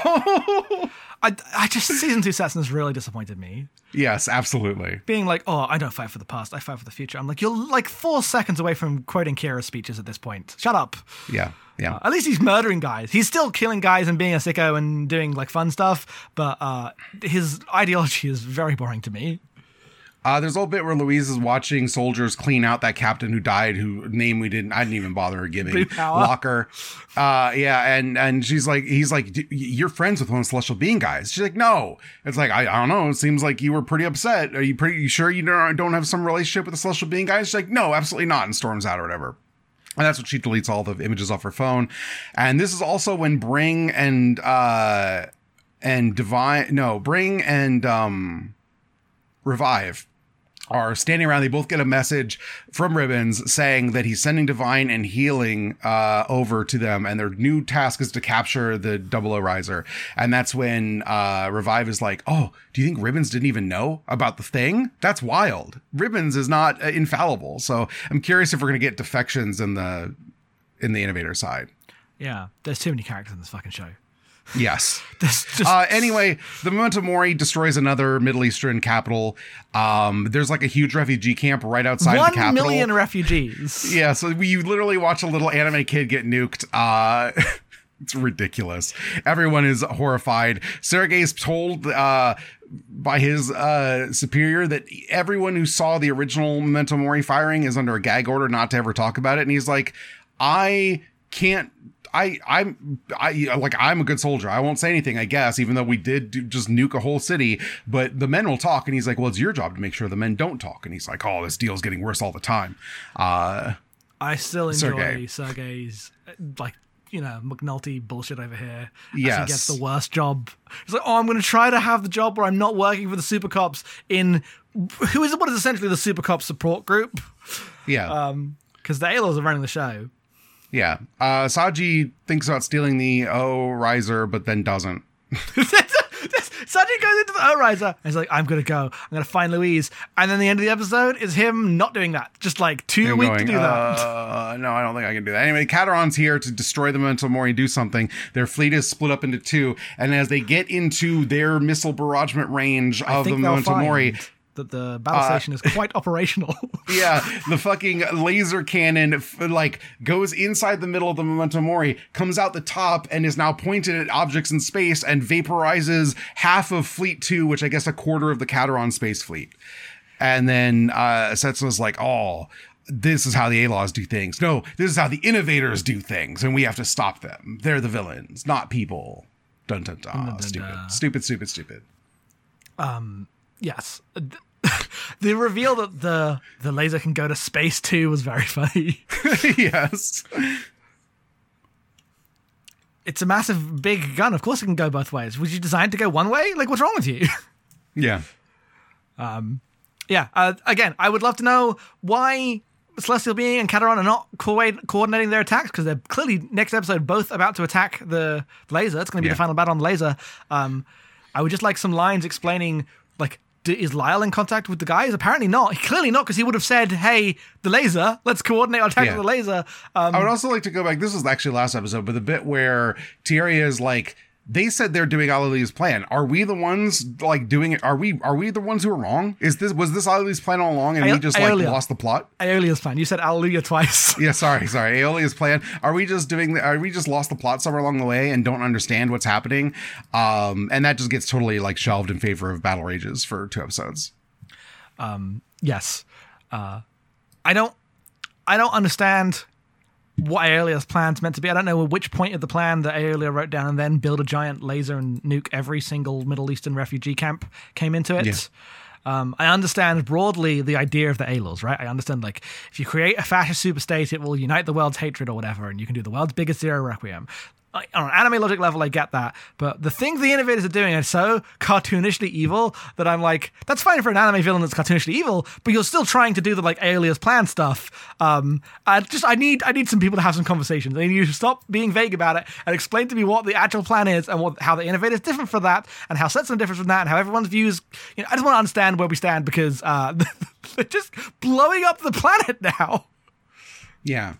I just, season 2 Setsuna's really disappointed me. Yes, absolutely. Being like, I don't fight for the past, I fight for the future. I'm like, you're like 4 seconds away from quoting Kira's speeches at this point. Shut up. Yeah. At least he's murdering guys. He's still killing guys and being a sicko and doing like fun stuff, but his ideology is very boring to me. There's a little bit where Louise is watching soldiers clean out that captain who died, I didn't even bother giving Locker. And he's like, you're friends with one of the celestial being guys. She's like, no. It's like, I don't know. It seems like you were pretty upset. Are you sure you don't have some relationship with the celestial being guys? She's like, no, absolutely not. And storms out or whatever. And that's when she deletes all the images off her phone. And this is also when Bring and Revive are standing around. They both get a message from Ribbons saying that he's sending Divine and Healing over to them, and their new task is to capture the 00 Riser. And that's when Revive is like, oh, do you think Ribbons didn't even know about the thing? That's wild. Ribbons is not infallible. So I'm curious if we're going to get defections in the Innovator side. Yeah, there's too many characters in this fucking show. Yes. Anyway, the Memento Mori destroys another Middle Eastern capital. There's like a huge refugee camp right outside the capital. 1 million refugees. Yeah, so you literally watch a little anime kid get nuked. It's ridiculous. Everyone is horrified. Sergei is told by his superior that everyone who saw the original Memento Mori firing is under a gag order not to ever talk about it. And he's like, I'm a good soldier. I won't say anything, I guess, even though we did just nuke a whole city, but the men will talk. And he's like, well, it's your job to make sure the men don't talk. And he's like, oh, this deal's getting worse all the time. I still enjoy Sergei's McNulty bullshit over here. Yes. He gets the worst job. He's like, I'm going to try to have the job where I'm not working for the Super Cops in what is essentially the Super Cops support group. Yeah. Because the A-Laws are running the show. Yeah. Saji thinks about stealing the O-Riser, but then doesn't. Saji goes into the O-Riser and he's like, I'm going to go. I'm going to find Louise. And then the end of the episode is him not doing that. Just like too weak to do that. No, I don't think I can do that. Anyway, Kateron's here to destroy the Memento Mori and do something. Their fleet is split up into 2. And as they get into their missile barragement range of the Memento Mori, that the battle station is quite operational. Yeah, the fucking laser cannon goes inside the middle of the Memento Mori, comes out the top, and is now pointed at objects in space and vaporizes half of Fleet 2, which I guess a quarter of the Cateron space fleet. And then Setsuna's like, oh, this is how the A-Laws do things. No, this is how the innovators do things, and we have to stop them. They're the villains, not people. Dun dun dun. Stupid. Yes. The reveal that the laser can go to space too was very funny. Yes. It's a massive, big gun. Of course it can go both ways. Was you designed to go one way? Like, what's wrong with you? Yeah. Again, I would love to know why Celestial Being and Cateron are not coordinating their attacks, because they're clearly, next episode, both about to attack the laser. It's going to be the final battle on the laser. I would just like some lines explaining, like, is Lyle in contact with the guys? Apparently not. Clearly not, because he would have said, hey, the laser, let's coordinate our attack with the laser. I would also like to go back. This was actually last episode, but the bit where Tieria is like, they said they're doing Alilia's plan. Are we the ones doing it? Are we the ones who are wrong? Was this Alilia's plan all along, and we just lost the plot? Aeolia's plan. You said Alleluia twice. Yeah, sorry. Aeolia's plan. Are we just lost the plot somewhere along the way and don't understand what's happening? And that just gets totally shelved in favor of Battle Rages for 2 episodes. Yes. I don't understand what Aeolia's plan's meant to be. I don't know which point of the plan that Aeolia wrote down and then build a giant laser and nuke every single Middle Eastern refugee camp came into it. Yeah. I understand broadly the idea of the A-Laws, right? I understand, if you create a fascist superstate, it will unite the world's hatred or whatever, and you can do the world's biggest Zero Requiem. On an anime logic level, I get that. But the things the innovators are doing are so cartoonishly evil that I'm like, that's fine for an anime villain that's cartoonishly evil, but you're still trying to do the Aeolia's plan stuff. I need some people to have some conversations. I need you to stop being vague about it and explain to me what the actual plan is and how the innovator is different from that, and how Setsuna different from that, and how everyone's views. I just want to understand where we stand, because they're just blowing up the planet now. Yeah.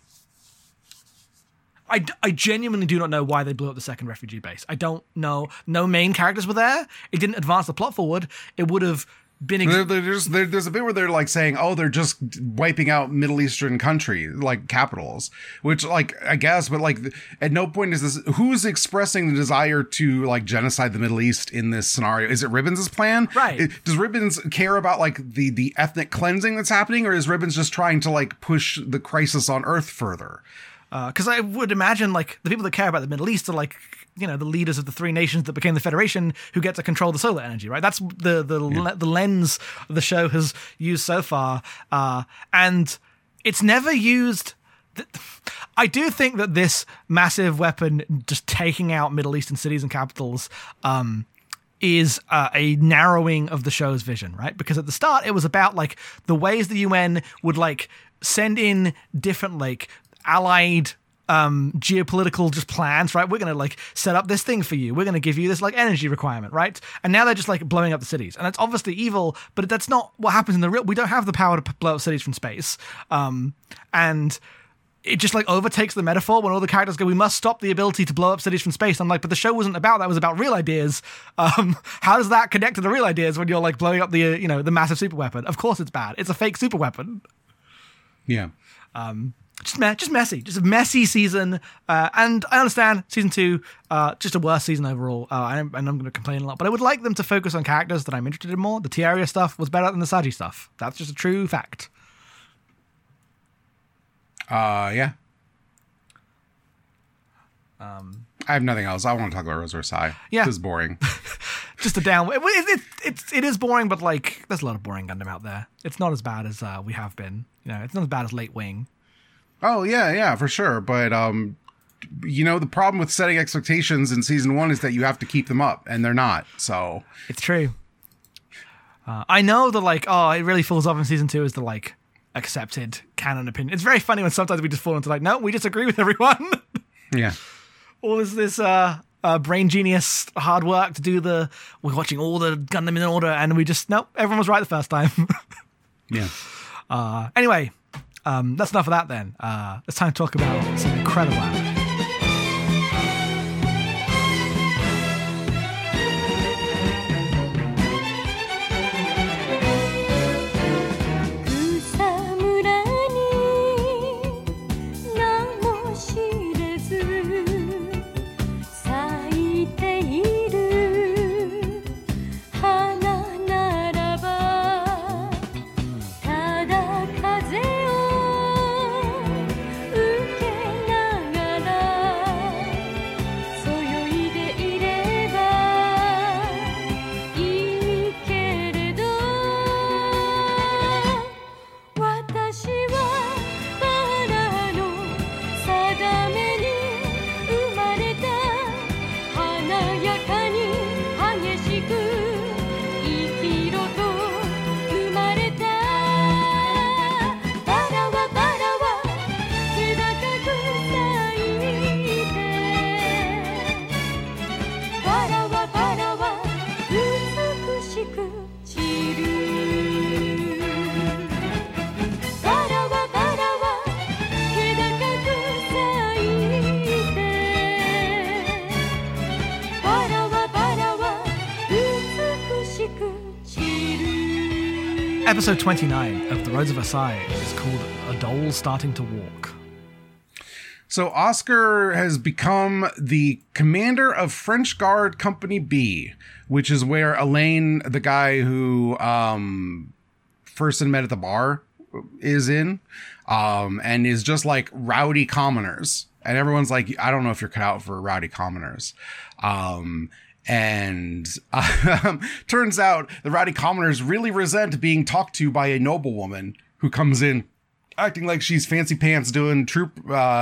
I genuinely do not know why they blew up the second refugee base. I don't know. No main characters were there. It didn't advance the plot forward. It would have been... There's a bit where they're saying, oh, they're just wiping out Middle Eastern countries, capitals, which I guess, but at no point is this... Who's expressing the desire to genocide the Middle East in this scenario? Is it Ribbons' plan? Right. Does Ribbons care about the ethnic cleansing that's happening, or is Ribbons just trying to push the crisis on Earth further? Because I would imagine, the people that care about the Middle East are, the leaders of the 3 nations that became the Federation who get to control the solar energy, right? That's the lens the show has used so far. And it's never used... I do think that this massive weapon just taking out Middle Eastern cities and capitals is a narrowing of the show's vision, right? Because at the start, it was about, the ways the UN would, send in different, allied geopolitical just plans, right? We're going to set up this thing for you. We're going to give you this energy requirement, right? And now they're just blowing up the cities. And it's obviously evil, but that's not what happens in the real... We don't have the power to blow up cities from space. And it just overtakes the metaphor when all the characters go, we must stop the ability to blow up cities from space. I'm like, but the show wasn't about that. It was about real ideas. How does that connect to the real ideas when you're blowing up the, the massive super weapon? Of course it's bad. It's a fake super weapon. Yeah. Just messy. Just a messy season. And I understand season 2, just a worse season overall. And I'm going to complain a lot. But I would like them to focus on characters that I'm interested in more. The Tieria stuff was better than the Saji stuff. That's just a true fact. Yeah. I have nothing else. I want to talk about Rose Sai. Yeah. This is boring. Just a down... It is boring, but there's a lot of boring Gundam out there. It's not as bad as we have been. It's not as bad as Late Wing. Oh, yeah, for sure. But, the problem with setting expectations in season 1 is that you have to keep them up, and they're not, so... It's true. I know that, it really falls off in season 2 is the, accepted canon opinion. It's very funny when sometimes we just fall into, no, we disagree with everyone. Yeah. All this brain genius hard work to do we're watching all the Gundam in order, and we just, nope, everyone was right the first time. Yeah. Anyway... that's enough of that then. It's time to talk about some incredible anime. Episode 29 of The Roads of Versailles is called A Doll Starting to Walk. So Oscar has become the commander of French Guard Company B, which is where Elaine, the guy who first met at the bar, is in, and is just like rowdy commoners. And everyone's like, I don't know if you're cut out for rowdy commoners. And turns out the rowdy commoners really resent being talked to by a noblewoman who comes in acting like she's fancy pants doing troop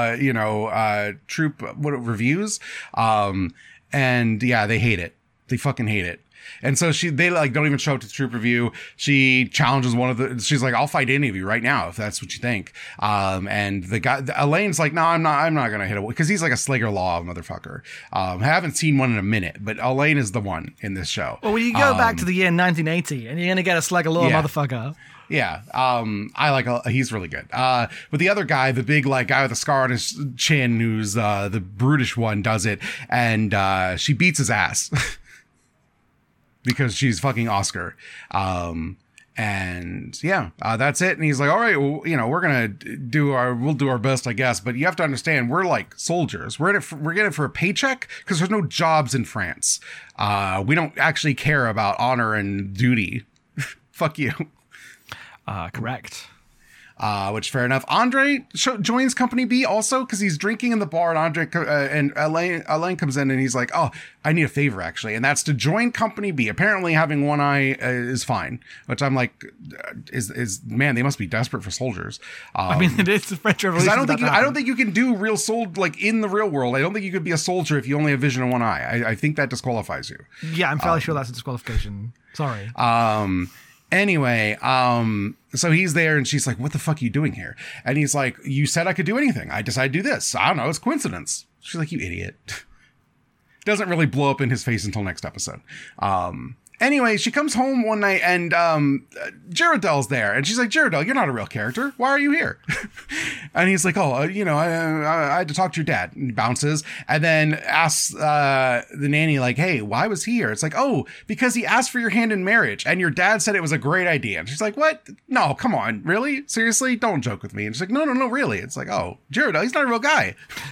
reviews. And yeah, they hate it. They fucking hate it. And so they like don't even show up to the troop review. She challenges she's like, I'll fight any of you right now if that's what you think. And the guy, Elaine's like, no, I'm not going to hit it, because he's like a Slager Law motherfucker. I haven't seen one in a minute, but Elaine is the one in this show. Well, you go back to the year 1980 and you're going to get a Slager Law motherfucker. Yeah. He's really good. But the other guy, the big like guy with a scar on his chin, who's the brutish one, does it. And she beats his ass. Because she's fucking Oscar. And yeah, that's it. And he's like, all right, well, we're going to we'll do our best, I guess. But you have to understand, we're like soldiers. We're getting it for a paycheck because there's no jobs in France. We don't actually care about honor and duty. Fuck you. Correct. Which fair enough. Andre joins Company B also because he's drinking in the bar, and Elaine comes in and he's like, oh, I need a favor actually. And that's to join Company B. Apparently having one eye is fine, which I'm like, man, they must be desperate for soldiers. I mean, it is the French Revolution. I don't think you can do real like in the real world. I don't think you could be a soldier if you only have vision in one eye. I think that disqualifies you. Yeah, I'm fairly sure that's a disqualification. Sorry. Anyway, so he's there and she's like, what the fuck are you doing here? And he's like, you said I could do anything. I decided to do this. I don't know. It's coincidence. She's like, you idiot. Doesn't really blow up in his face until next episode. Anyway, she comes home one night and Gerardell's there. And she's like, Gerardell, you're not a real character. Why are you here? And he's like, oh, I had to talk to your dad. And he bounces and then asks the nanny, like, hey, why was he here? It's like, oh, because he asked for your hand in marriage. And your dad said it was a great idea. And she's like, what? No, come on. Really? Seriously? Don't joke with me. And she's like, no, really. It's like, oh, Gerardell, he's not a real guy.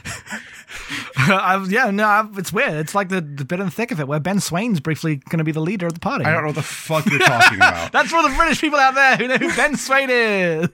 It's weird. It's like the bit in the thick of it where Ben Swain's briefly going to be the leader of the party. I don't know what the fuck you're talking about. That's for the British people out there who know who Ben Swain is.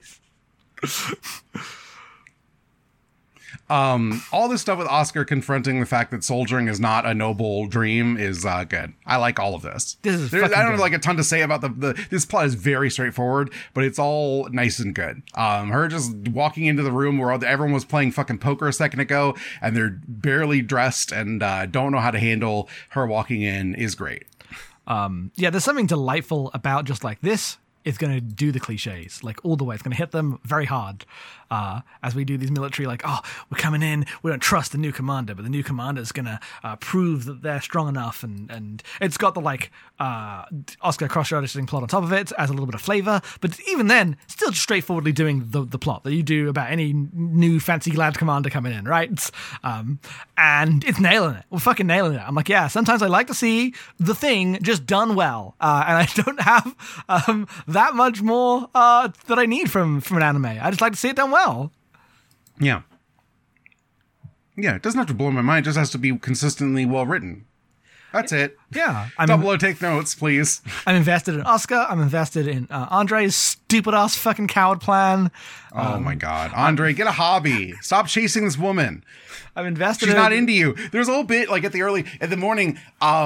All this stuff with Oscar confronting the fact that soldiering is not a noble dream is good. I like all of this. This is I don't have like a ton to say about this plot is very straightforward, but it's all nice and good. Her just walking into the room where everyone was playing fucking poker a second ago and they're barely dressed and don't know how to handle her walking in is great. There's something delightful about just like this is going to do the cliches like all the way. It's going to hit them very hard as we do these military, like, oh, we're coming in, we don't trust the new commander, but the new commander is going to prove that they're strong enough, and it's got the like Oscar cross-referencing plot on top of it as a little bit of flavor, but even then still just straightforwardly doing the plot that you do about any new fancy lad commander coming in, right? And it's nailing it. We're fucking nailing it. I'm like, yeah, sometimes I like to see the thing just done well, and I don't have that much more that I need from an anime. I just like to see it done well. Yeah, it doesn't have to blow my mind. It just has to be consistently well written. That's it. Yeah. Double O, take notes, please. I'm invested in Oscar. I'm invested in Andre's stupid ass fucking coward plan. Oh my God. Andre, get a hobby. Stop chasing this woman. I'm invested She's not into you. There's a little bit like at the morning,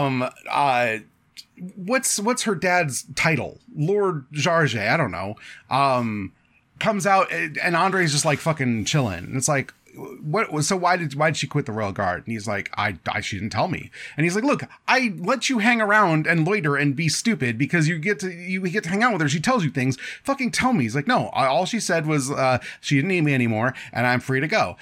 what's her dad's title? Lord Jarge, I don't know. Comes out and Andre's just like fucking chilling. And it's like, what? So why did she quit the Royal Guard? And he's like, she didn't tell me. And he's like, look, I let you hang around and loiter and be stupid because you get to hang out with her. She tells you things. Fucking tell me. He's like, no, all she said was she didn't need me anymore and I'm free to go.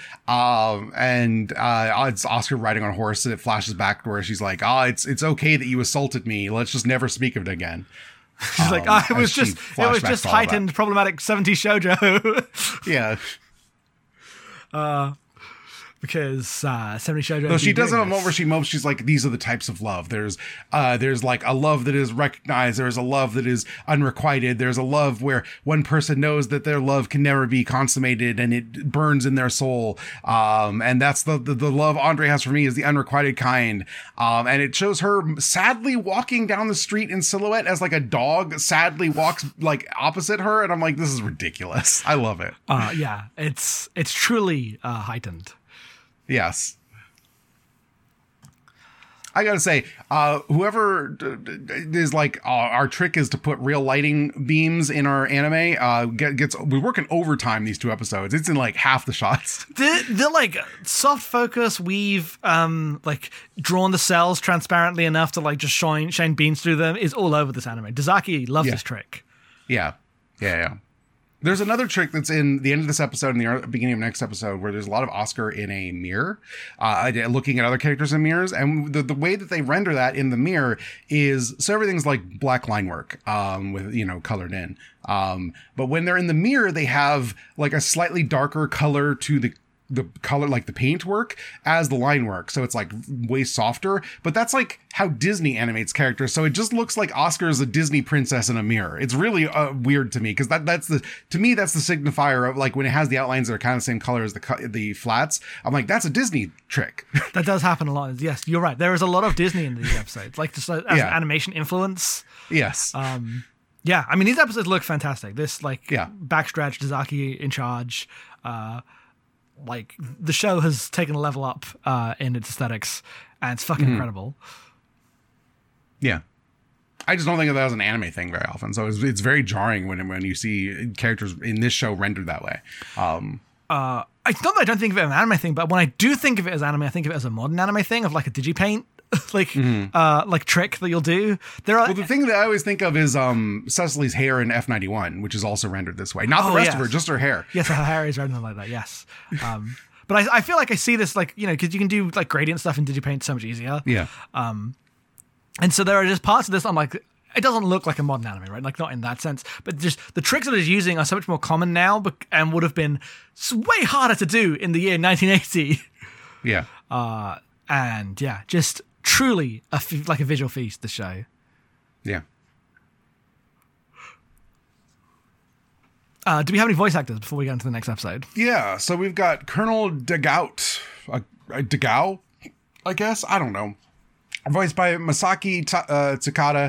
It's Oscar riding on a horse and it flashes back to where she's like, it's okay that you assaulted me. Let's just never speak of it again. She's like, it was just heightened problematic 70s shoujo. Yeah. because 70 Shoujo. Though she does have a this. moment where she mopes, she's like, these are the types of love. There's like a love that is recognized. There's a love that is unrequited. There's a love where one person knows that their love can never be consummated and it burns in their soul. And that's the love Andre has for me, is the unrequited kind. And it shows her sadly walking down the street in silhouette as like a dog sadly walks like opposite her. And I'm like, this is ridiculous. I love it. Yeah, it's truly heightened. Yes. I gotta say, whoever is like, our trick is to put real lighting beams in our anime, we're working overtime these 2 episodes. It's in like half the shots. The like soft focus, we've like drawn the cells transparently enough to like just shine beams through them is all over this anime. Dazaki loves this trick. Yeah. There's another trick that's in the end of this episode and the beginning of next episode where there's a lot of Oscar in a mirror, looking at other characters in mirrors. And the way that they render that in the mirror is, so everything's like black line work, with, colored in. But when they're in the mirror, they have like a slightly darker color to the color, like the paint work, as the line work. So it's like way softer, but that's like how Disney animates characters. So it just looks like Oscar is a Disney princess in a mirror. It's really weird to me, because that's the signifier of like when it has the outlines that are kind of the same color as the flats. I'm like, that's a Disney trick. That does happen a lot. Yes, you're right. There is a lot of Disney in these episodes, like just as an animation influence. Yes. Yeah, I mean, these episodes look fantastic. This backstretch, Dazaki in charge, like the show has taken a level up in its aesthetics, and it's fucking incredible. Yeah, I just don't think of that as an anime thing very often. So it's very jarring when you see characters in this show rendered that way. It's not that I don't think of it as an anime thing, but when I do think of it as anime, I think of it as a modern anime thing of like a digipaint like trick that you'll do. Well, the thing that I always think of is Cecily's hair in F91, which is also rendered this way. Not the rest of her, just her hair. Yes, her hair is rendered like that. Yes, but I feel like I see this like because you can do like gradient stuff in digipaint so much easier. Yeah. And so there are just parts of this I'm like, it doesn't look like a modern anime, right? Like not in that sense, but just the tricks that it's using are so much more common now, and would have been way harder to do in the year 1980. Yeah. And yeah, just truly like a visual feast, the show. Yeah. Do we have any voice actors before we get into the next episode? Yeah, so we've got Colonel Dagout, Dagao, I guess? I don't know. Voiced by Masaki Tsukada.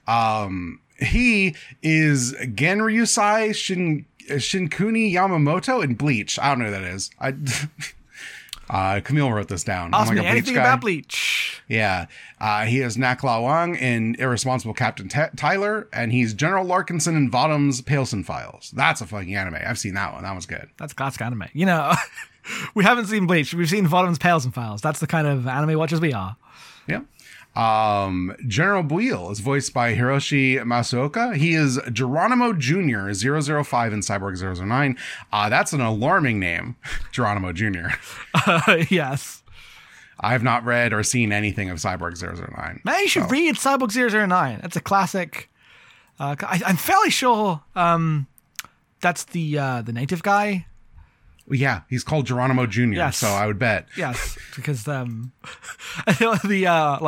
He is Genryusai Shinkuni Yamamoto in Bleach. I don't know who that is. Camille wrote this down. Ask me anything about Bleach. Yeah. He is Nak La Wang in Irresponsible Captain Tyler, and he's General Larkinson in Vodham's Paleson Files. That's a fucking anime. I've seen that one. That was good. That's classic anime. We haven't seen Bleach. We've seen Vodham's Paleson Files. That's the kind of anime watchers we are. Yeah. General Buil is voiced by Hiroshi Masuoka. He is Geronimo Jr. 005 in Cyborg 009. That's an alarming name, Geronimo Jr. Yes. I have not read or seen anything of Cyborg 009. Man, you should read Cyborg 009. That's a classic. I'm fairly sure that's the native guy. Well, yeah, he's called Geronimo Jr., yes. So I would bet. Yes, because I know the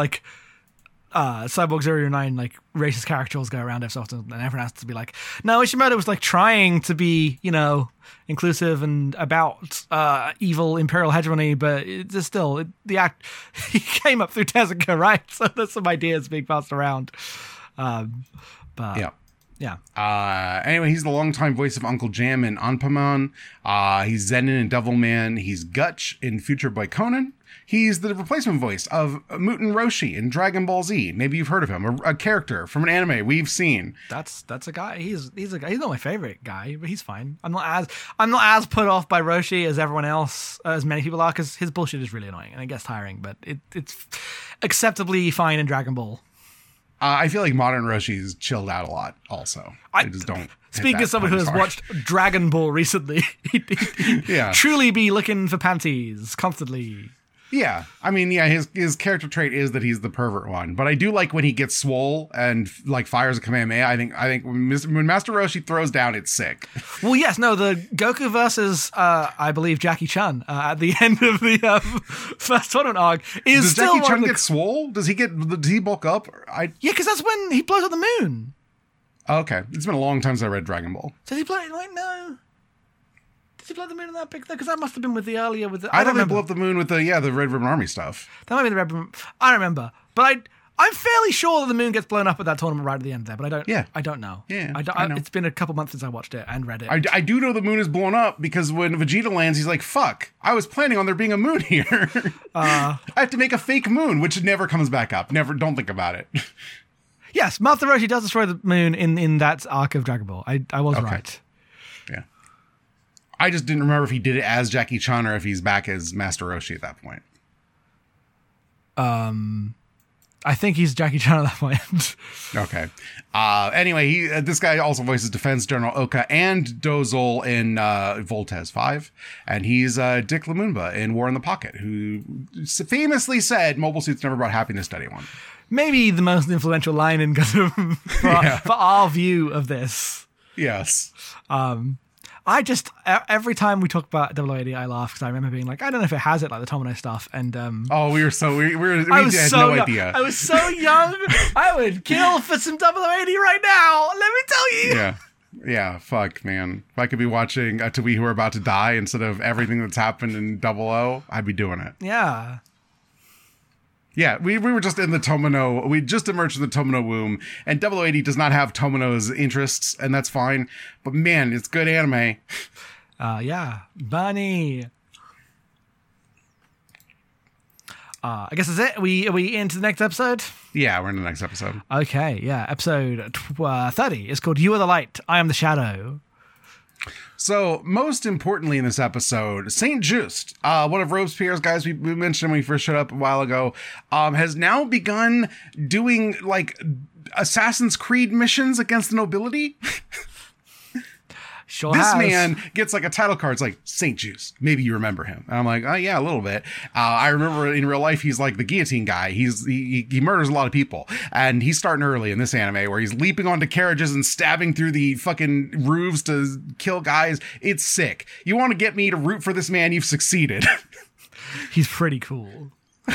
Cyborg 009 like racist caricatures go around so often, and everyone has to be like, no, Ishimoto was like trying to be, inclusive and about evil imperial hegemony, but it's still he came up through Tezuka, right? So there's some ideas being passed around. But yeah. Yeah. Anyway, he's the longtime voice of Uncle Jam in Anpamon. He's Zenin in Devilman. He's Gutch in Future Boy Conan. He's the replacement voice of Muten Roshi in Dragon Ball Z. Maybe you've heard of him, a character from an anime we've seen. That's a guy. He's a guy. He's not my favorite guy, but he's fine. I'm not as put off by Roshi as everyone else, as many people are, because his bullshit is really annoying and it gets tiring. But it's acceptably fine in Dragon Ball. I feel like modern Roshi's chilled out a lot also. I just don't. Speaking as someone who has watched Dragon Ball recently, he'd truly be looking for panties constantly. Yeah, I mean, yeah, his character trait is that he's the pervert one, but I do like when he gets swole and like fires a Kamehameha. I think when Master Roshi throws down, it's sick. Well, yes, no, the Goku versus I believe Jackie Chan at the end of the first tournament arc is Does still Jackie Chan get swole? Does he bulk up? Yeah, because that's when he blows up the moon. Okay, it's been a long time since I read Dragon Ball. Did he blow? Like no. Did he blow the moon in that big thing? Because that must have been with the earlier with the. I don't remember. They blew up the moon with the Red Ribbon Army stuff. That might be the Red Ribbon. I don't remember, but I'm fairly sure that the moon gets blown up at that tournament right at the end there. But I don't. Yeah. I don't know. Yeah, I know. It's been a couple months since I watched it and read it. I do know the moon is blown up because when Vegeta lands, he's like, "Fuck! I was planning on there being a moon here. I have to make a fake moon, which never comes back up. Never. Don't think about it." Yes, Master Roshi does destroy the moon in that arc of Dragon Ball. I was right. Yeah. I just didn't remember if he did it as Jackie Chan or if he's back as Master Roshi at that point. I think he's Jackie Chan at that point. Okay. Anyway, this guy also voices Defense General Oka and Dozol in Voltes 5. And he's Dick Lumumba in War in the Pocket, who famously said mobile suits never brought happiness to anyone. Maybe the most influential line in Gundam for our view of this. Yes. I just, every time we talk about 0080, I laugh because I remember being like, I don't know if it has it, like the Tomino stuff. And we had no idea. I was so young. I would kill for some 0080 right now. Let me tell you. Yeah, fuck, man. If I could be watching To We Who Are About to Die instead of everything that's happened in 00, I'd be doing it. Yeah. Yeah, we were just in the Tomino. We just emerged from the Tomino womb, and 0080 does not have Tomino's interests, and that's fine. But man, it's good anime. Yeah, Bunny. I guess that's it. Are we into the next episode? Yeah, we're in the next episode. Okay, yeah. Episode 30 is called You Are the Light, I Am the Shadow. So, most importantly in this episode, Saint Just, one of Robespierre's guys we mentioned when we first showed up a while ago, has now begun doing, like, Assassin's Creed missions against the nobility. This man gets like a title card. It's like Saint Just. Maybe you remember him. And I'm like, oh yeah, a little bit. I remember in real life, he's like the guillotine guy. He murders a lot of people, and he's starting early in this anime where he's leaping onto carriages and stabbing through the fucking roofs to kill guys. It's sick. You want to get me to root for this man? You've succeeded. He's pretty cool.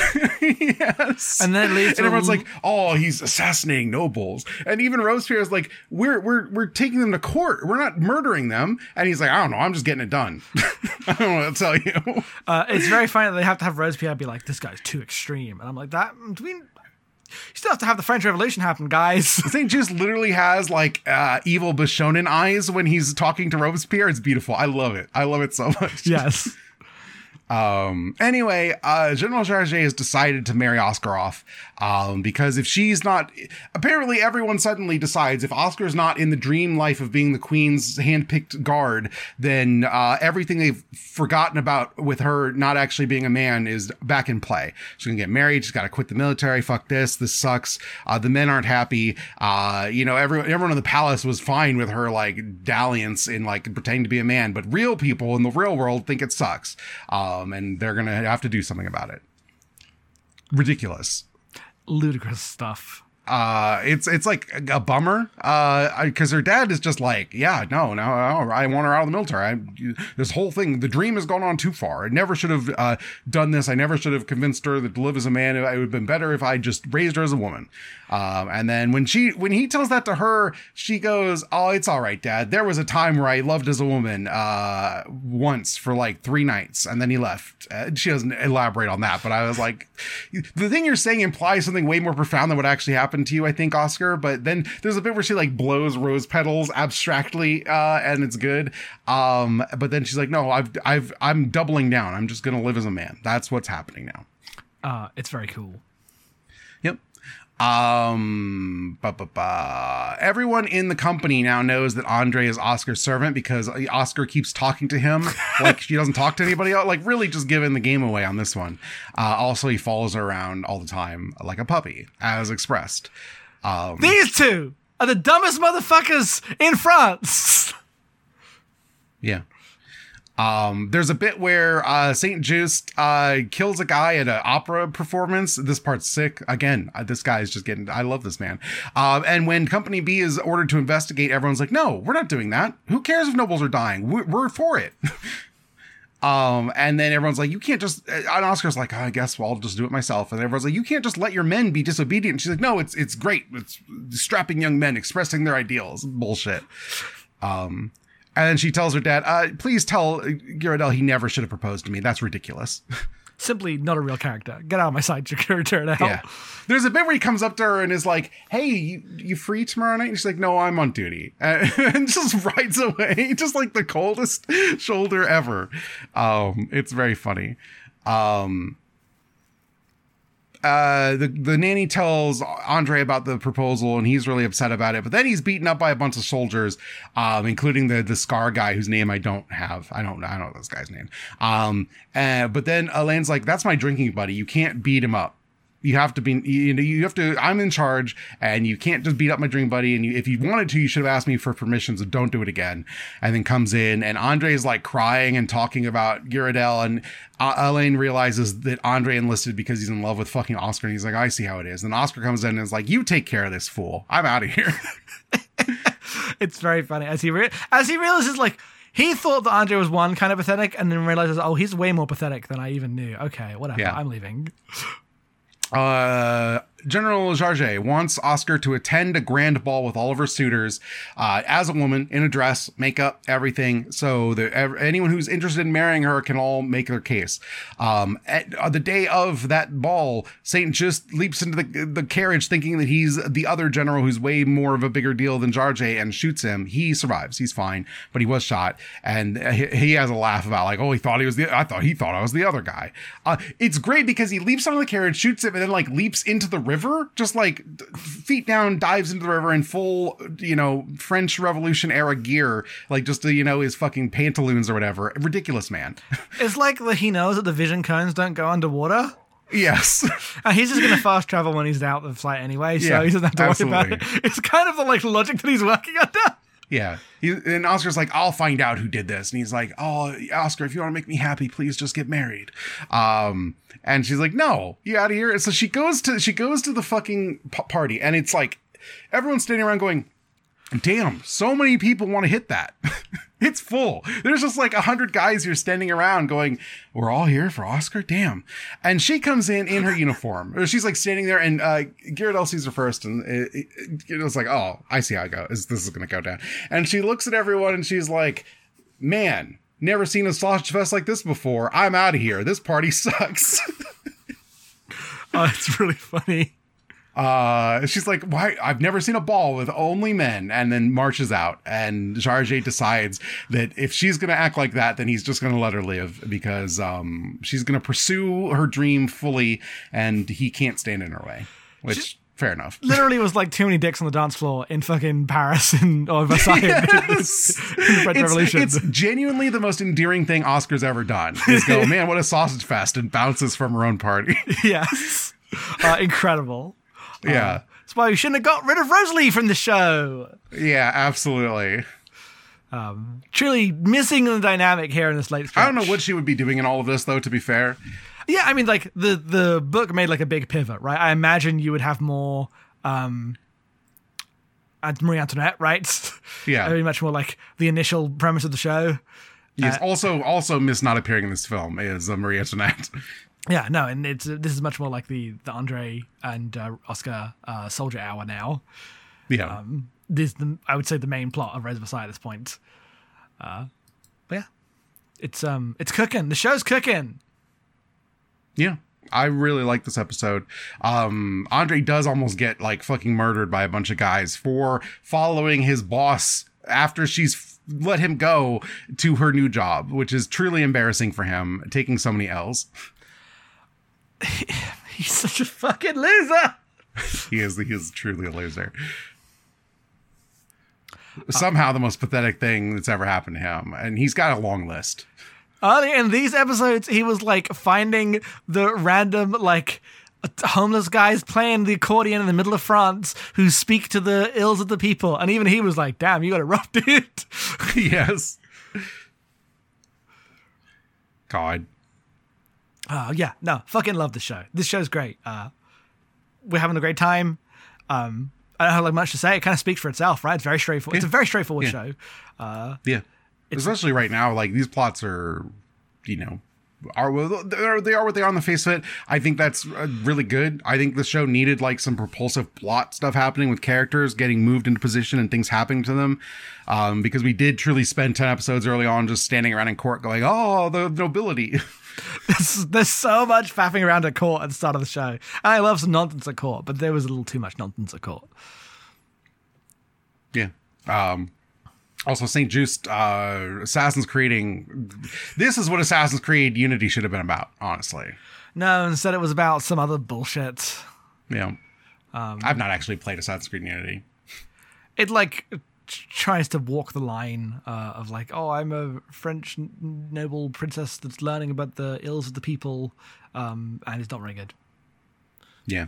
Yes. And then everyone's like, oh, he's assassinating nobles. And even Robespierre is like, we're taking them to court. We're not murdering them. And he's like, I don't know, I'm just getting it done. I don't know what to tell you. It's very funny that they have to have Robespierre be like, this guy's too extreme. And I'm like, you still have to have the French Revolution happen, guys. Saint Just literally has like evil Bishonen eyes when he's talking to Robespierre. It's beautiful. I love it. I love it so much. Yes. Anyway, General Chargé has decided to marry Oscar off, because if she's not, apparently everyone suddenly decides if Oscar's not in the dream life of being the queen's handpicked guard, then, everything they've forgotten about with her not actually being a man is back in play. She's gonna get married. She's got to quit the military. Fuck this. This sucks. The men aren't happy. Everyone in the palace was fine with her, like, dalliance in, like, pretending to be a man, but real people in the real world think it sucks. And they're going to have to do something about it. Ridiculous. Ludicrous stuff. It's like a bummer, because her dad is just like, yeah, no, I want her out of the military. This whole thing, the dream has gone on too far. I never should have done this. I never should have convinced her that to live as a man, it would have been better if I just raised her as a woman. And then when he tells that to her, she goes, oh, it's all right, Dad. There was a time where I loved as a woman, once for like 3 nights, and then he left. She doesn't elaborate on that, but I was like, the thing you're saying implies something way more profound than what actually happened to you, I think, Oscar. But then there's a bit where she like blows rose petals abstractly, and it's good. But then she's like, no, I'm doubling down. I'm just gonna live as a man. That's what's happening now. It's very cool. Yep. Everyone in the company now knows that Andre is Oscar's servant because Oscar keeps talking to him like she doesn't talk to anybody else, like really just giving the game away on this one. Also, he follows her around all the time like a puppy, as expressed. These two are the dumbest motherfuckers in France. Yeah. There's a bit where Saint Just kills a guy at an opera performance. This part's sick. Again, this guy is just getting... I love this man. And when Company B is ordered to investigate, everyone's like, no, we're not doing that. Who cares if nobles are dying? We're for it. And then everyone's like, you can't just... And Oscar's like, I guess I'll just do it myself. And everyone's like, you can't just let your men be disobedient. And she's like, no, it's great. It's strapping young men expressing their ideals. Bullshit. And then she tells her dad, please tell Gyrodel he never should have proposed to me. That's ridiculous. Simply not a real character. Get out of my sight, Gyrodel. Yeah. There's a bit where he comes up to her and is like, hey, you free tomorrow night? And she's like, no, I'm on duty. And just rides away. Just like the coldest shoulder ever. It's very funny. The nanny tells Andre about the proposal and he's really upset about it, but then he's beaten up by a bunch of soldiers, including the Scar guy whose name I don't have. I don't know this guy's name. But then Elaine's like, that's my drinking buddy. You can't beat him up. You have to be, you have to, I'm in charge and you can't just beat up my drinking buddy. And if you wanted to, you should have asked me for permission. So don't do it again. And then comes in and Andre's like crying and talking about Gyrodel. And Elaine realizes that Andre enlisted because he's in love with fucking Oscar. And he's like, I see how it is. And Oscar comes in and is like, you take care of this fool. I'm out of here. It's very funny as he realizes like, he thought that Andre was one kind of pathetic and then realizes, oh, he's way more pathetic than I even knew. Okay, whatever. Yeah. I'm leaving. General Jarget wants Oscar to attend a grand ball with all of her suitors, as a woman in a dress, makeup, everything. So that anyone who's interested in marrying her can all make their case. At the day of that ball, Saint just leaps into the carriage thinking that he's the other general who's way more of a bigger deal than Jarget and shoots him. He survives. He's fine, but he was shot. And he has a laugh about like, oh, he thought I was the other guy. It's great because he leaps onto the carriage, shoots him, and then like leaps into the river, just like feet down, dives into the river in full, French Revolution era gear, like just his fucking pantaloons or whatever. Ridiculous, man. It's like he knows that the vision cones don't go underwater. Yes. And he's just going to fast travel when he's out of the flight anyway, so he doesn't have to worry about it. It's kind of the like logic that he's working under. Yeah. And Oscar's like, I'll find out who did this. And he's like, oh, Oscar, if you want to make me happy, please just get married. And she's like, no, you out of here. And so she goes to the fucking party. And it's like, everyone's standing around going, damn, so many people want to hit that. It's full. There's just like 100 guys here standing around going, we're all here for Oscar? Damn. And she comes in her uniform. She's like standing there and Gyrodel sees her first and it's like, oh, I see how it goes. This is going to go down. And she looks at everyone and she's like, man, never seen a sausage fest like this before. I'm out of here. This party sucks. Oh, it's really funny. She's like, why? I've never seen a ball with only men, and then marches out. And Jarget decides that if she's going to act like that, then he's just going to let her live because she's going to pursue her dream fully, and he can't stand in her way. Which, fair enough. Literally was like too many dicks on the dance floor in fucking Paris or Versailles in the French Revolution. It's genuinely the most endearing thing Oscar's ever done. Is go, man, what a sausage fest, and bounces from her own party. Yes. Incredible. Yeah. That's why we shouldn't have got rid of Rosalie from the show. Yeah, absolutely. Truly missing the dynamic here in this late stretch. I don't know what she would be doing in all of this, though, to be fair. Yeah, I mean, like, the book made, like, a big pivot, right? I imagine you would have more Marie Antoinette, right? Yeah. Very much more like the initial premise of the show. Yes, also Miss not appearing in this film is Marie Antoinette. Yeah, no, and this is much more like the Andre and Oscar soldier hour now. Yeah, this I would say the main plot of Rose of Versailles at this point. But yeah, it's cooking. The show's cooking. Yeah, I really like this episode. Andre does almost get like fucking murdered by a bunch of guys for following his boss after she's let him go to her new job, which is truly embarrassing for him, taking so many L's. He's such a fucking loser. He is truly a loser. Somehow the most pathetic thing that's ever happened to him. And he's got a long list. In these episodes, he was like finding the random like homeless guys playing the accordion in the middle of France who speak to the ills of the people. And even he was like, damn, you got a rough dude. Yes. God. Oh yeah, no, fucking love the show. This show's great. We're having a great time. I don't have like much to say. It kind of speaks for itself, right? It's very straightforward. It's a very straightforward show. Yeah. Especially right now, like these plots are, are they are what they are on the face of it. I think that's really good. I think the show needed like some propulsive plot stuff happening with characters getting moved into position and things happening to them, because we did truly spend 10 episodes early on just standing around in court going, oh, the nobility. There's so much faffing around at court at the start of the show. And I love some nonsense at court, but there was a little too much nonsense at court. Yeah. Also, St. Just Assassin's Creeding. This is what Assassin's Creed Unity should have been about, honestly. No, instead it was about some other bullshit. Yeah. I've not actually played Assassin's Creed Unity. It like tries to walk the line of like, oh, I'm a French noble princess that's learning about the ills of the people, and it's not very good. Yeah.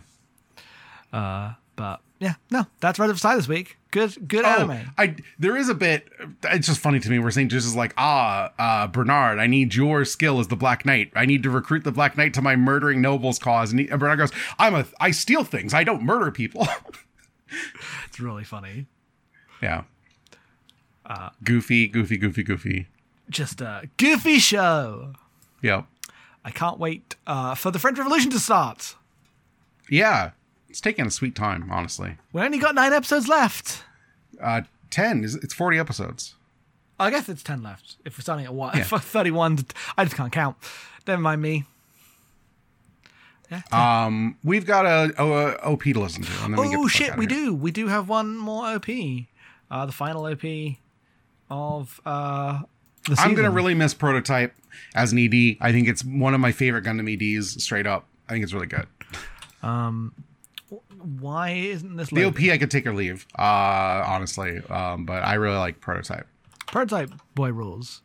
But yeah, no, that's Red of Side this week. Good anime. There is a bit. It's just funny to me where St. Just is like, Bernard, I need your skill as the Black Knight. I need to recruit the Black Knight to my murdering nobles cause. And Bernard goes, I steal things. I don't murder people. It's really funny. Yeah. Goofy. Just a goofy show. Yep. I can't wait for the French Revolution to start. Yeah. It's taking a sweet time, honestly. We only got 9 episodes left. 10. It's 40 episodes. I guess it's 10 left. If we're starting at what? Yeah. 31. I just can't count. Never mind me. Yeah. We've got a OP to listen to. And then Oh, shit, we do. We do have one more OP. The final OP of the season. I'm going to really miss Prototype as an ED. I think it's one of my favorite Gundam EDs, straight up. I think it's really good. Why isn't this the loading? OP I could take or leave, honestly. But I really like Prototype. Prototype boy rules.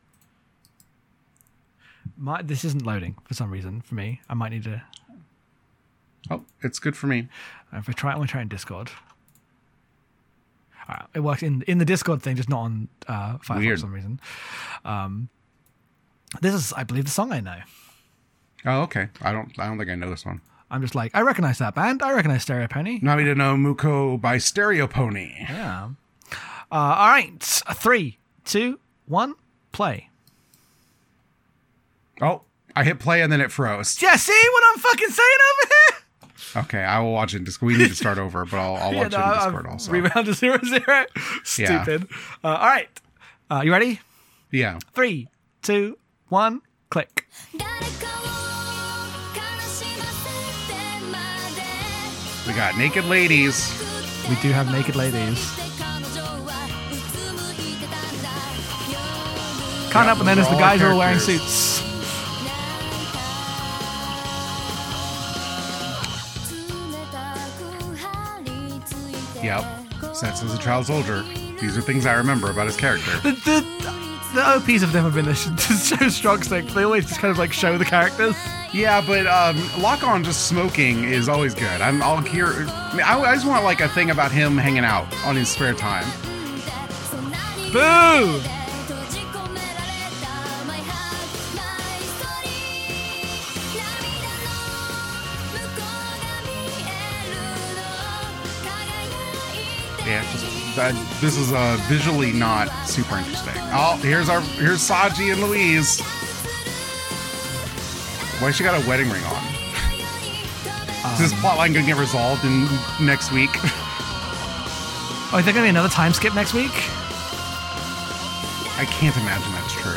This isn't loading for some reason for me. I might need to. Oh, it's good for me. If I try, I'm gonna try in Discord. It works in the Discord thing, just not on Firefox Weird. for some reason. This is, I believe, the song I know. Oh, okay. I don't think I know this one. I'm just like, I recognize that band. I recognize Stereo Pony. Namida no Muko by Stereo Pony. Yeah. All right. 3, 2, 1, play. Oh, I hit play and then it froze. Yeah, see what I'm fucking saying over here? Okay, I will watch it in Discord. We need to start over, but I'll watch it in Discord also. Rebound to 0-0. Stupid. All right. You ready? Yeah. 3, 2, 1, click. We got Naked Ladies. We do have naked ladies. Coming up, and then there's the guys who are wearing suits. Yep. Sets as a child soldier. These are things I remember about his character. The OPs have never been this show strong stick. They always just kind of like show the characters. Yeah, but Lock On just smoking is always good. I'll hear. I just want like a thing about him hanging out on his spare time. Boo! Yeah, this is visually not super interesting. Oh, here's Saji and Louise. Why she got a wedding ring on? Is this plotline gonna get resolved in next week? Oh, is there gonna be another time skip next week? I can't imagine that's true.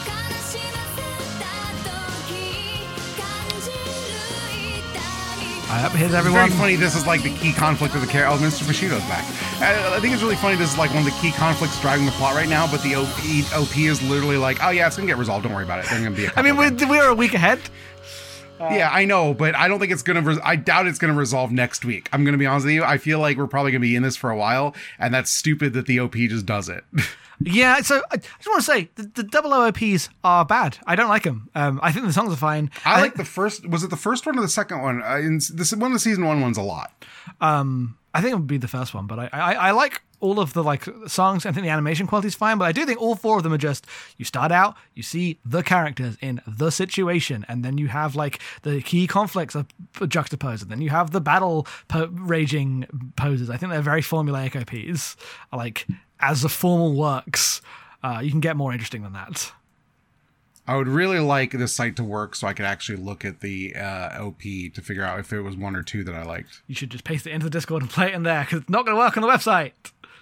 Here's everyone. It's very funny. This is like the key conflict of the character. Oh, Mr. Bushido's back. I think it's really funny. This is like one of the key conflicts driving the plot right now. But the OP is literally like, oh yeah, it's gonna get resolved. Don't worry about it. There's gonna be. I mean, we're a week ahead. Yeah, I know, but I don't think it's gonna. I doubt it's gonna resolve next week. I'm gonna be honest with you. I feel like we're probably gonna be in this for a while, and that's stupid that the OP just does it. Yeah, so I just want to say the double OOPs are bad. I don't like them. I think the songs are fine. I like the first. Was it the first one or the second one? This one of the season 1 ones a lot. I think it would be the first one, but I like all of the like songs. I think the animation quality is fine, but I do think all 4 of them are just, you start out, you see the characters in the situation, and then you have like the key conflicts are juxtaposed, and then you have the battle raging poses. I think they're very formulaic OPs. Like, as the formal works, you can get more interesting than that. I would really like this site to work so I could actually look at the OP to figure out if it was 1 or 2 that I liked. You should just paste it into the Discord and play it in there, because it's not going to work on the website.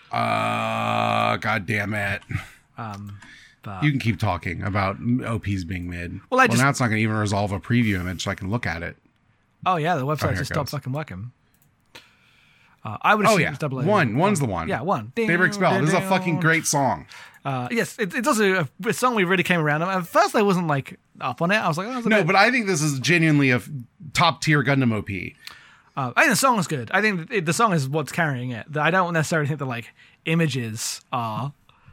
God damn it. But You can keep talking about OPs being mid. Well, now it's not going to even resolve a preview image so I can look at it. Oh yeah, the website just stopped fucking working. I would assume it's double A. One's the one. Yeah, 1. Daybreak Spell. This is a fucking great song. Yes, it's also a song we really came around on. At first, I wasn't like up on it. I was like, no, but I think this is genuinely a top tier Gundam OP. I think the song is good. I think the song is what's carrying it. I don't necessarily think the like images are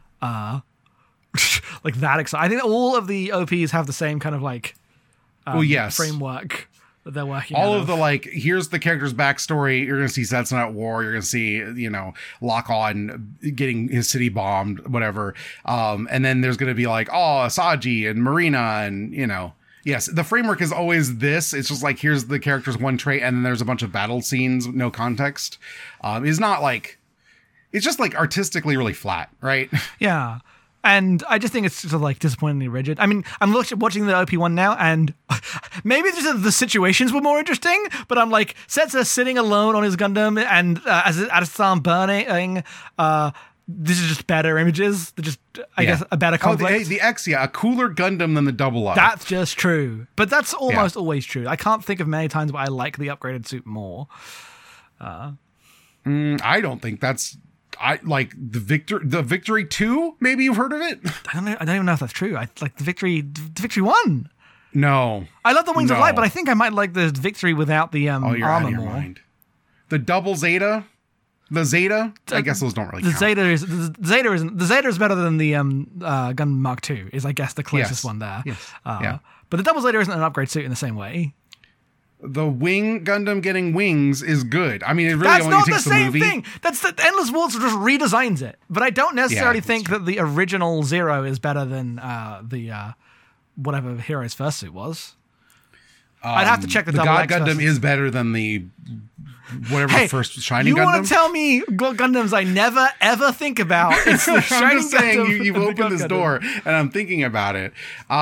like that exciting. I think all of the OPs have the same kind of like framework that they're working. All of the like, here's the character's backstory. You're gonna see Setsuna at war. You're gonna see Lock-On getting his city bombed, whatever. And then there's gonna be like, Asagi and Marina, and yes, the framework is always this. It's just like, here's the character's one trait, and then there's a bunch of battle scenes with no context. It's not like, it's just like artistically really flat, right? Yeah. And I just think it's sort of like disappointingly rigid. I mean, I'm watching the OP one now, and maybe just the situations were more interesting, but I'm like, Setsuya sitting alone on his Gundam, and as Addison burning, this is just better images. They're just, I guess, a better conflict. The X, a cooler Gundam than the Double O. That's just true. But that's almost always true. I can't think of many times where I like the upgraded suit more. I don't think that's... I like the Victory 2. Maybe you've heard of it. I don't know. I don't even know if that's true. I like the Victory 1. No, I love the Wings of Light, but I think I might like the Victory without the you're armor out of your more. mind. The Double Zeta, the Zeta. I guess those don't really count. The Zeta is better than the Gundam Mark II. Is I guess the closest one there. Yes. But the Double Zeta isn't an upgrade suit in the same way. The Wing Gundam getting wings is good. I mean, it really only takes the movie. That's not the same thing. That's the Endless Waltz just redesigns it. But I don't necessarily think that the original Zero is better than the whatever Hero's first suit was. I'd have to check the Double God X Gundam is better than the the first Shining Gundam. You want to tell me what Gundams I never ever think about? It's the Shining I'm just saying Gundam. you've opened this door, and I'm thinking about it.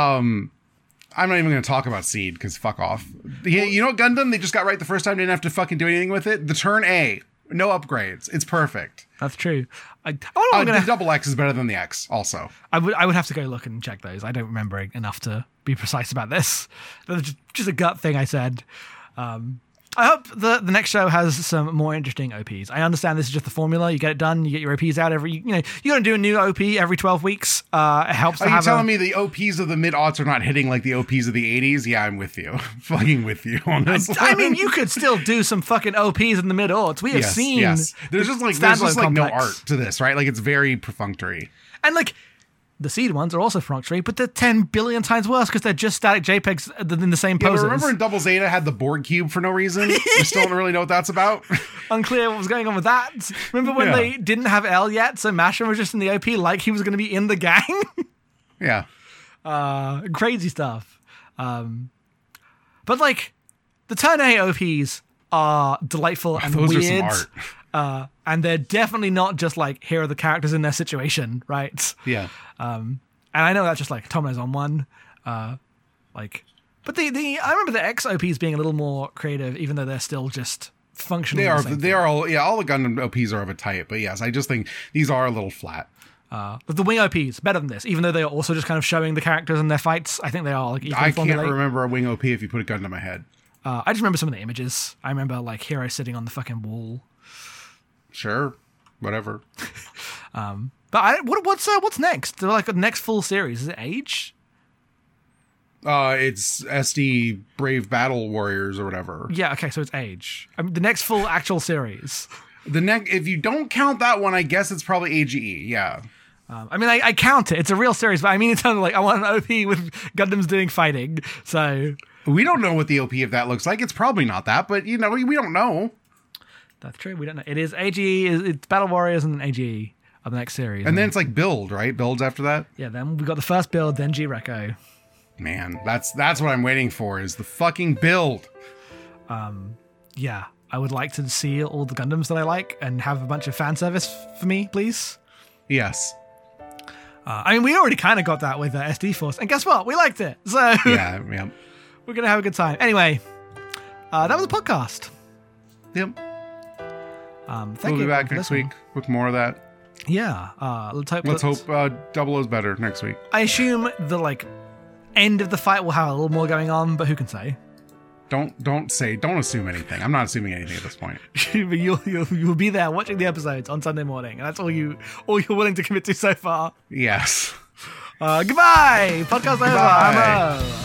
I'm not even going to talk about Seed because fuck off. You know what, Gundam? They just got right the first time. Didn't have to fucking do anything with it. The Turn A, no upgrades. It's perfect. That's true. The Double X is better than the X. Also, I would have to go look and check those. I don't remember enough to be precise about this. That's just a gut thing I said. I hope the next show has some more interesting OPs. I understand this is just the formula. You get it done. You get your OPs out every. You're going to do a new OP every 12 weeks. It helps. Are you telling me the OPs of the mid-aughts are not hitting like the OPs of the 80s? Yeah, I'm with you. Fucking with you on this. I mean, you could still do some fucking OPs in the mid-aughts. We have seen. Yes. There's just like no art to this, right? Like it's very perfunctory. And like. The Seed ones are also perfunctory, but they're 10 billion times worse because they're just static JPEGs in the same poses. But remember in Double Zeta had the Borg cube for no reason? We still don't really know what that's about. Unclear what was going on with that. Remember when they didn't have L yet, so Masha was just in the OP like he was going to be in the gang? Yeah. Crazy stuff. But like, the Turn A OPs are delightful and those weird. Are some art. And they're definitely not just like, here are the characters in their situation, right? Yeah. And I know that's just like Tomino's on one. But I remember the X OPs being a little more creative, even though they're still just functioning. They are all the Gundam OPs are of a type, but yes, I just think these are a little flat. But the Wing OPs better than this, even though they are also just kind of showing the characters and their fights. I think they are like. I can't remember a Wing OP if you put a gun to my head. I just remember some of the images. I remember like Hero sitting on the fucking wall. Sure, whatever. But what's next? Like the next full series is it Age? It's SD Brave Battle Warriors or whatever. Yeah, okay, so it's Age. I mean, the next full actual series. If you don't count that one, I guess it's probably AGE. Yeah. I mean, I count it. It's a real series, but I mean in terms of like I want an OP with Gundams doing fighting. So We don't know what the OP of that looks like. It's probably not that, but we don't know. that's true. We don't know. It is AGE. It's Battle Warriors and AGE of the next series. And then it's like build, right? Builds after that. yeah, then we got the first build, then G-Reco. Man, that's what I'm waiting for is the fucking build. Yeah, I would like to see all the Gundams that I like and have a bunch of fan service for me, please. Yes. I mean, we already kind of got that with SD Force, and guess what? We liked it, so Yeah. Yep. we're gonna have a good time. Anyway, that was a podcast. Yep. Thank We'll you be back for next listening. week with more of that. Yeah, let's Let's hope Double O's better next week. I assume the like end of the fight will have a little more going on, but who can say? Don't assume anything. I'm not assuming anything at this point. you'll be there watching the episodes on Sunday morning, and that's all you're willing to commit to so far. Yes. Goodbye. Podcast over. Goodbye. I'm Mo.